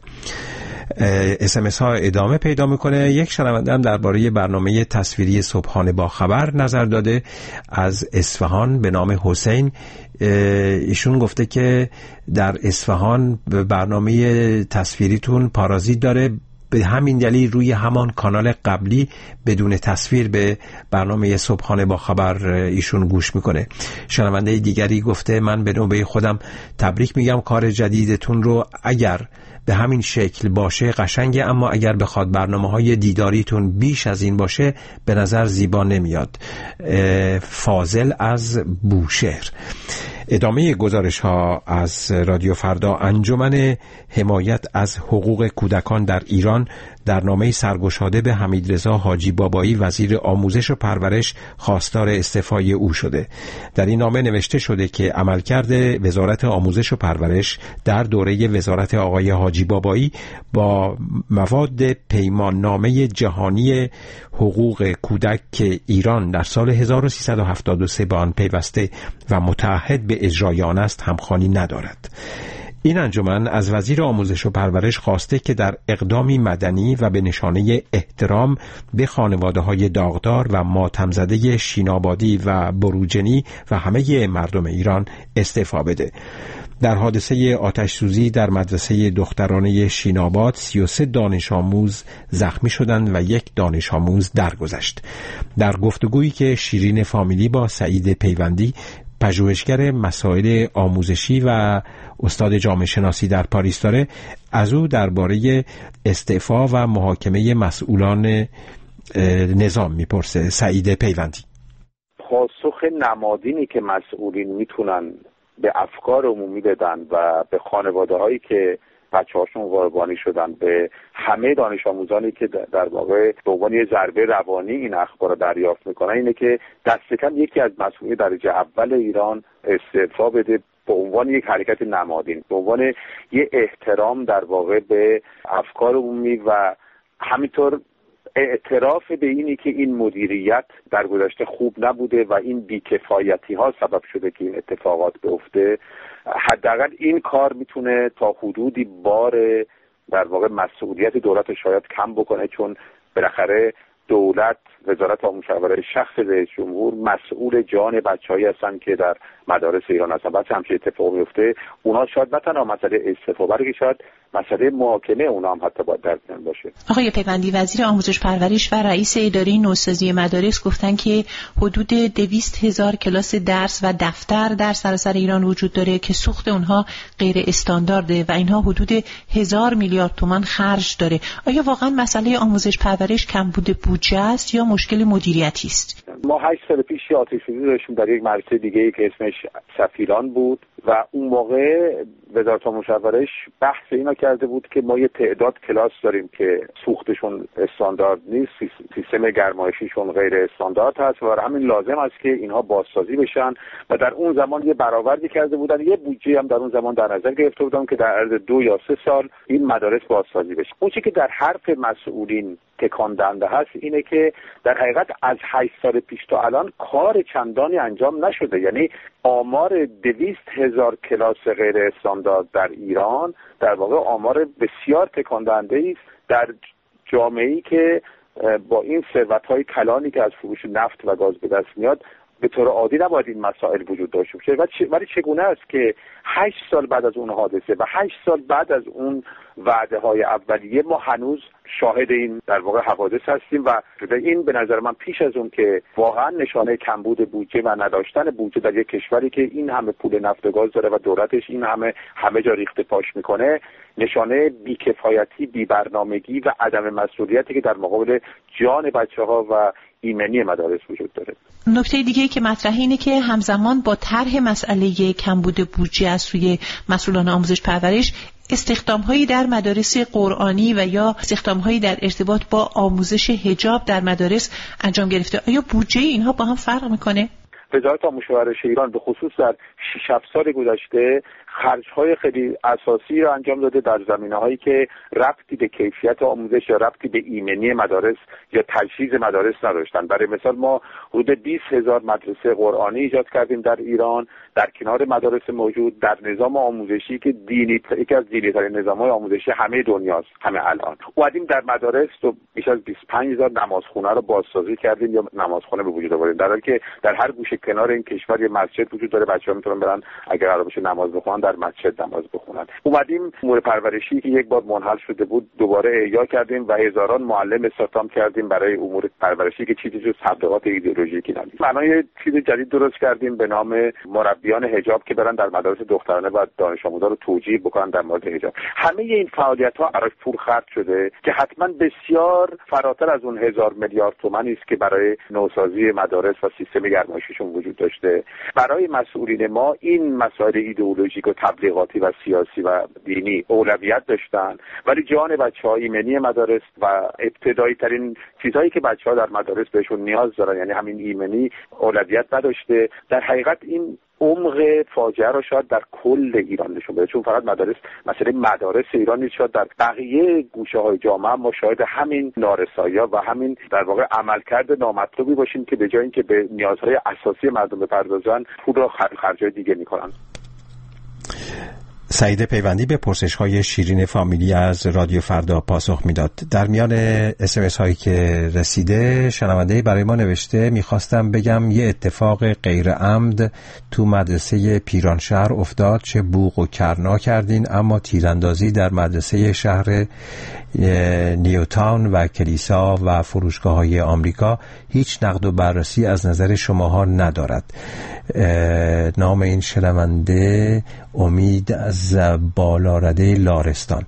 اس ام اس ها ادامه پیدا میکنه. یک شنونده هم درباره برنامه تصویری صبحانه با خبر نظر داده از اصفهان به نام حسین. ایشون گفته که در اصفهان برنامه تصویریتون پارازیت داره، به همین دلیل روی همان کانال قبلی بدون تصویر به برنامه صبحانه با خبر ایشون گوش میکنه. شنونده دیگری گفته من به نوبه خودم تبریک میگم کار جدیدتون رو، اگر به همین شکل باشه قشنگه، اما اگر بخواد برنامه‌های دیداریتون بیش از این باشه به نظر زیبا نمیاد. فاضل از بوشهر. ادامه گزارش ها از رادیو فردا. انجمن حمایت از حقوق کودکان در ایران در نامه سرگشاده به حمیدرضا حاجی بابایی وزیر آموزش و پرورش خواستار استعفای او شده. در این نامه نوشته شده که عملکرد وزارت آموزش و پرورش در دوره وزارت آقای حاجی بابایی با مواد پیمان نامه جهانی حقوق کودک که ایران در سال هزار و سیصد و هفتاد و سه به آن پیوسته و متعهد به اجرای آن است همخوانی ندارد. این انجمن از وزیر آموزش و پرورش خواسته که در اقدامی مدنی و به نشانه احترام به خانواده‌های داغدار و ماتم زده شینابادی و بروجنی و همه مردم ایران استعفا بده. در حادثه آتش سوزی در مدرسه دخترانه شیناباد سی و سه دانش آموز زخمی شدند و یک دانش آموز درگذشت. در گفتگویی که شیرین فامیلی با سعید پیوندی پژوهشگر مسائل آموزشی و استاد جامعه شناسی در پاریس داره، از او درباره استعفا و محاکمه مسئولان نظام میپرسه. سعید پیوندی: پاسخ نمادینی که مسئولین میتونن به افکار عمومی بدن و به خانواده هایی که بچه هاشون قربانی شدن، به همه دانش آموزانی که در واقع به عنوان یه ضربه روانی این اخبار رو دریافت میکنن، اینه که دست کم یکی از مسئولین درجه اول ایران استعفا بده به عنوان یک حرکت نمادین، به عنوان یه احترام در واقع به افکار عمومی و همینطور اعتراف به اینی که این مدیریت در گذشته خوب نبوده و این بیکفایتی ها سبب شده که این اتفاقات بیفته، حداقل این کار میتونه تا حدودی بار در واقع مسئولیت دولت شاید کم بکنه، چون بالاخره دولت، وزارت آموزش و پرورش، شخص رئیس جمهور مسئول جان بچه‌هایی هستن که در مدارس ایران هستن. وقتی همچین اتفاقی میفته، اونا شاید نه تنها مسئله استعفا، بلکه شاید مسئله محاکمه اونا هم حتی باید در ذهن باشه. آقای پیوندی، وزیر آموزش پرورش و رئیس اداره نوسازی مدارس گفتن که حدود دویست هزار کلاس درس و دفتر در سراسر ایران وجود داره که سوخت اونها غیر استاندارده و اینها حدود هزار میلیارد تومان خرج داره. آیا واقعا مسئله آموزش پرورش کمبود بودجه است یا مشکل مدیریتی است؟ ما هشت سال پیش آتش سوزی داشتیم در یک مدرسه دیگه‌ای که اسمش سفیران بود و اون موقع وزارت آموزش و پرورش بحث اینا کرده بود که ما یه تعداد کلاس داریم که سوختشون استاندارد نیست، سیستم گرمایشیشون غیر استاندارد هست و برای همین لازم است که اینها بازسازی بشن و در اون زمان یه برآوردی کرده بودن، یه بودجه هم در اون زمان در نظر گرفته بودن که در عرض دو یا سه سال این مدارس بازسازی بشه. اون چیزی که در حرف مسئولین تکان دهنده هست اینه که در حقیقت از هشت سال پیش تا الان کار چندانی انجام نشده. یعنی آمار دویست هزار کلاس غیر استاندارد در ایران در واقع آمار بسیار تکان دهنده است در جامعه‌ای که با این ثروت‌های کلانی که از فروش نفت و گاز به دست میاد به طور عادی نباید این مسائل وجود داشته باشه. ولی چگونه است که هشت سال بعد از اون حادثه و هشت سال بعد از اون وعده های اولیه ما هنوز شاهد این در واقع حوادث هستیم و این به نظر من پیش از اون که واقعا نشانه کمبود بودجه و نداشتن بودجه در یک کشوری که این همه پول نفت و گاز داره و دولتش این همه همه جا ریخته پاش میکنه، نشانه بیکفایتی، بی‌برنامگی و عدم مسئولیتی که در مقابل جان بچه‌ها و ایمنی مدارس وجود داره. نکته دیگه‌ای که مطرحه اینه که همزمان با طرح مسئله کمبود بودجه از سوی مسئولان آموزش پرورش، استخدام‌هایی در مدارس قرآنی و یا استخدام‌هایی در ارتباط با آموزش حجاب در مدارس انجام گرفته. آیا بودجه اینها با هم فرق میکنه؟ وزارت آموزش و پرورش ایران به خصوص در شش هفت سال گذشته خرج‌های خیلی اساسی را انجام داده در زمینه‌هایی که ربطی به کیفیت آموزش یا ربطی به ایمنی مدارس یا تجهیز مدارس نداشتن. برای مثال ما حدود بیست هزار مدرسه قرآنی ایجاد کردیم در ایران، در کنار مدارس موجود در نظام آموزشی که دینی یکی از دینی‌ترین نظام‌های آموزشی همه دنیاست. همه الان اومدیم در مدارس تو بیش از بیست و پنج هزار نمازخونه رو بازسازی کردیم یا نمازخونه به وجود آوردیم، در حالی که در هر گوشه کنار این کشور یه مسجد وجود داره، بچه‌ها میتونن برن اگر قرار باشه نماز بخونن در مسجد نماز بخونن. اومدیم امور پرورشی که یک بار منحل شده بود دوباره احیا کردیم و هزاران معلم استخدام کردیم برای امور پرورشی که چیزی جز تبلیغات ایدئولوژیکی نبود. معنا یه چیز جدید درست کردیم به نام مربیان حجاب که برن در مدارس دخترانه و دانش آموزان رو توجیه بکنن در مورد حجاب. همه این فعالیت‌ها براش پول خرج شده که حتما بسیار فراتر از اون هزار میلیارد تومانی است که برای نوسازی مدارس و سیستم گرمایشیشون وجود داشته. برای مسئولین ما این مسائل ایدئولوژیک و تبلیغاتی و سیاسی و دینی اولویت داشتن، ولی جان بچه‌ها، ایمنی مدارس و ابتدایی ترین چیزهایی که بچه‌ها در مدارس بهشون نیاز دارن یعنی همین ایمنی اولویت نداشته. در حقیقت این عمق فاجعه را شاید در کل ایران نشون بده، چون فقط مدارس مسئله مدارس ایران نیست، شاید در بقیه گوشه‌های جامعه ما شاهد همین نارسایی‌ها و همین در واقع عملکرد نامطلوبی باشیم که به جای اینکه به نیازهای اساسی مردم بپردازن پول را خرج‌های دیگه می‌کنن. سعید پیوندی به پرسش‌های شیرین فامیلی از رادیو فردا پاسخ میداد. در میان اس ام اس هایی که رسیده شنونده برای ما نوشته میخواستم بگم یه اتفاق غیر عمد تو مدرسه پیرانشهر افتاد، چه بوق و کرنا کردین، اما تیراندازی در مدرسه شهر نیوتاون و کلیسا و فروشگاه‌های آمریکا هیچ نقد و بررسی از نظر شماها ندارد. نام این شنونده امید از بالارده لارستان.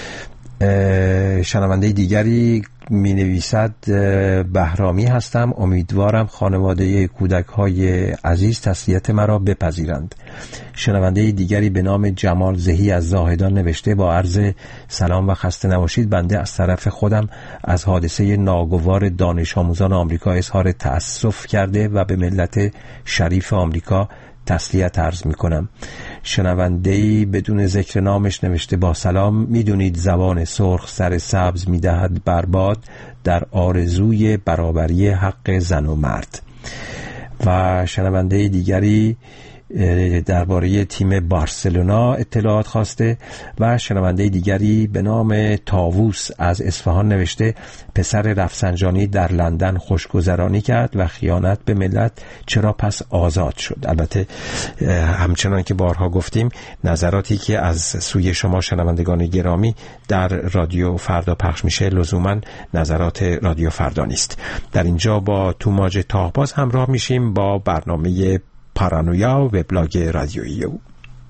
شنونده دیگری می نویسد بهرامی هستم، امیدوارم خانواده کودک های عزیز تسلیت مرا بپذیرند. شنونده دیگری به نام جمال زهی از زاهدان نوشته با عرض سلام و خسته نباشید، بنده از طرف خودم از حادثه ناگوار دانش آموزان آمریکا اظهار تأسف کرده و به ملت شریف آمریکا تسلیت عرض می کنم. شنونده‌ای بدون ذکر نامش نوشته: با سلام، میدونید زبان سرخ سر سبز میدهد برباد در آرزوی برابری حق زن و مرد. و شنونده دیگری درباره تیم بارسلونا اطلاعات خواسته و شنونده دیگری به نام طاووس از اصفهان نوشته: پسر رفسنجانی در لندن خوشگذرانی کرد و خیانت به ملت، چرا پس آزاد شد؟ البته همچنان که بارها گفتیم نظراتی که از سوی شما شنوندگان گرامی در رادیو فردا پخش میشه لزوما نظرات رادیو فردا نیست. در اینجا با توماج تاهباز همراه میشیم با برنامه پارانویا وبلاگ رادیویی او.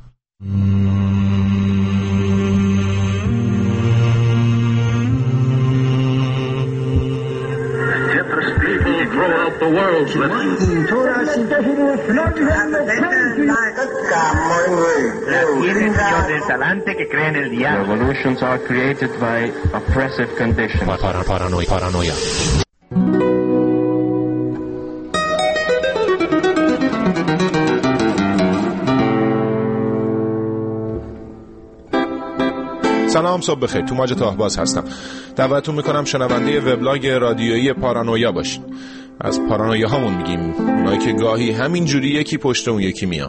Revolutions are created by oppressive conditions. Paranoia. Paranoia. سلام، صبح بخیر. توماج تاهباز هستم. دعوتتون میکنم شنونده وبلاگ رادیویی پارانویا باشین. از پارانویا هامون میگیم، اونایی که گاهی همین جوری یکی پشت اون یکی میان.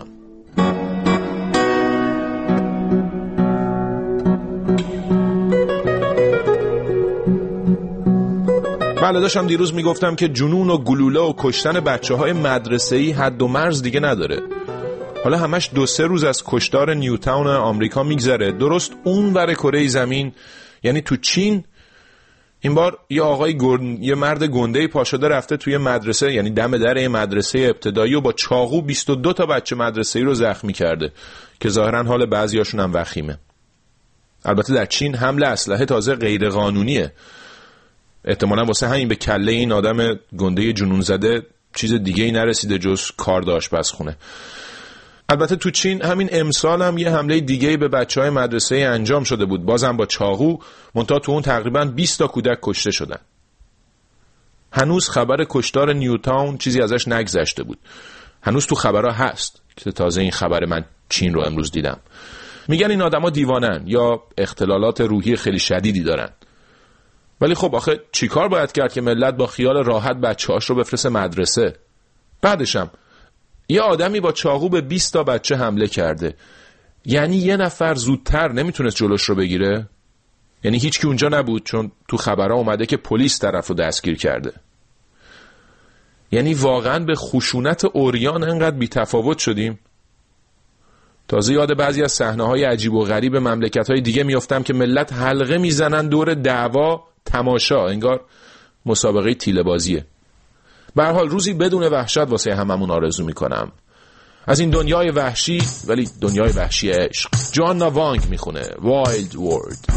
بله، داشتم دیروز میگفتم که جنون و گلوله و کشتن بچه های مدرسه‌ای حد و مرز دیگه نداره. حالا همش دو سه روز از کشتار نیوتاون آمریکا میگذره، درست اون ور کره زمین، یعنی تو چین. این بار یه آقای گرن... یه مرد گنده‌ای پا شده رفته توی مدرسه، یعنی دم در یه مدرسه ابتدایی، و با چاقو بیست و دو تا بچه مدرسه‌ای رو زخمی کرده که ظاهراً حال بعضیاشون هم وخیمه. البته در چین حمل اسلحه تازه غیر قانونیه. احتمالاً واسه همین به کله این آدم گنده جنون زده چیز دیگه ای نرسیده جز کارد آشپزخونه. البته تو چین همین امسال هم یه حمله دیگه‌ای به بچه‌های مدرسه انجام شده بود، بازم با چاقو، منتها تو اون تقریباً بیست تا کودک کشته شدن. هنوز خبر کشتار نیوتاون چیزی ازش نگذشته بود. هنوز تو خبرها هست که تازه این خبر من چین رو امروز دیدم. میگن این آدما دیوانن یا اختلالات روحی خیلی شدیدی دارن. ولی خب آخه چیکار باید کرد که ملت با خیال راحت بچه‌هاش رو بفرسته مدرسه؟ بعدشم یه آدمی با چاقو به بیست تا بچه حمله کرده. یعنی یه نفر زودتر نمیتونست جلوش رو بگیره؟ یعنی هیچ کی اونجا نبود؟ چون تو خبرها اومده که پلیس طرف رو دستگیر کرده. یعنی واقعا به خشونت عریان انقدر بی تفاوت شدیم؟ تازه یاد بعضی از صحنه‌های عجیب و غریب مملکت‌های دیگه میافتم که ملت حلقه میزنن دور دعوا تماشا، انگار مسابقه تیله بازیه. به هر حال روزی بدون وحشت واسه هممون آرزو میکنم. از این دنیای وحشی، ولی دنیای وحشی عشق. جوانا وانگ میخونه Wild World.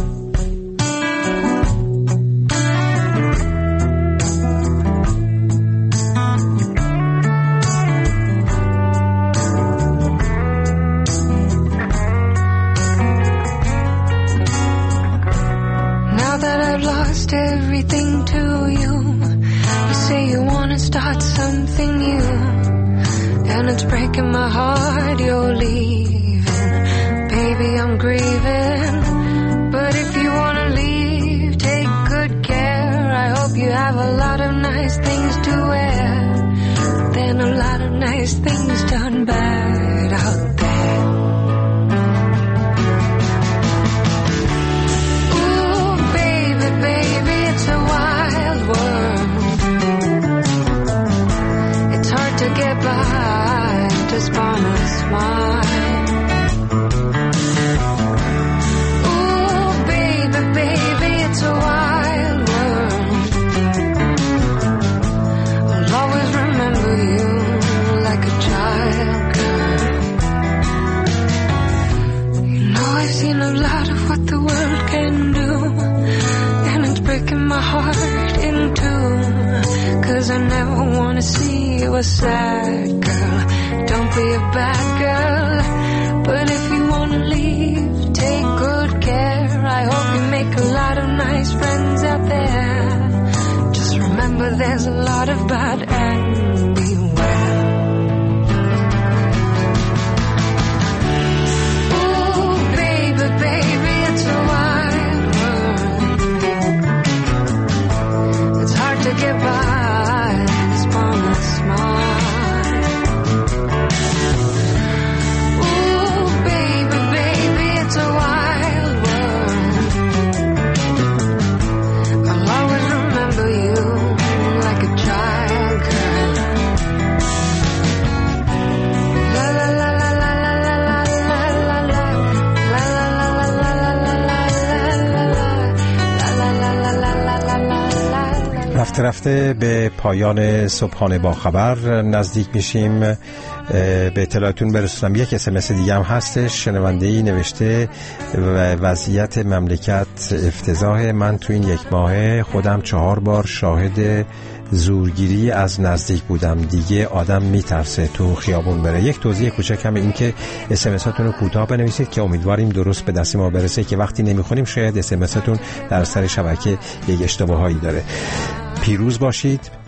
Now that I've lost everything to you, say you wanna start something new, and it's breaking my heart you're leaving. Baby, I'm grieving, but if you wanna leave, take good care. I hope you have a lot of nice things to wear, but then a lot of nice things done bad out there. Ooh, baby, baby, it's a wild world. To get by, just wanna smile. Ooh, baby, baby, it's a wild world. I'll always remember you like a child girl. You know I've seen a lot of what the world can do, and it's breaking my heart in two, 'cause I never wanna see you a sad girl. Don't be a bad girl, but if you wanna leave, take good care. I hope you make a lot of nice friends out there. Just remember there's a lot of bad and beware. رفته رفته به پایان صبحانه با خبر نزدیک میشیم. به اطلاعتون برسونم یک اسمس دیگه هم هستش. شنونده‌ای نوشته وضعیت مملکت افتضاحه. من تو این یک ماه خودم چهار بار شاهد زورگیری از نزدیک بودم. دیگه آدم میترسه تو خیابون بره. یک توضیح کوچک هم این که اسمساتون رو کوتاه بنویسید که امیدواریم درست به دست ما برسه، که وقتی نمیخونیم شاید اسمساتون در سر شبکه یک اشتباهایی داره. پیروز باشید.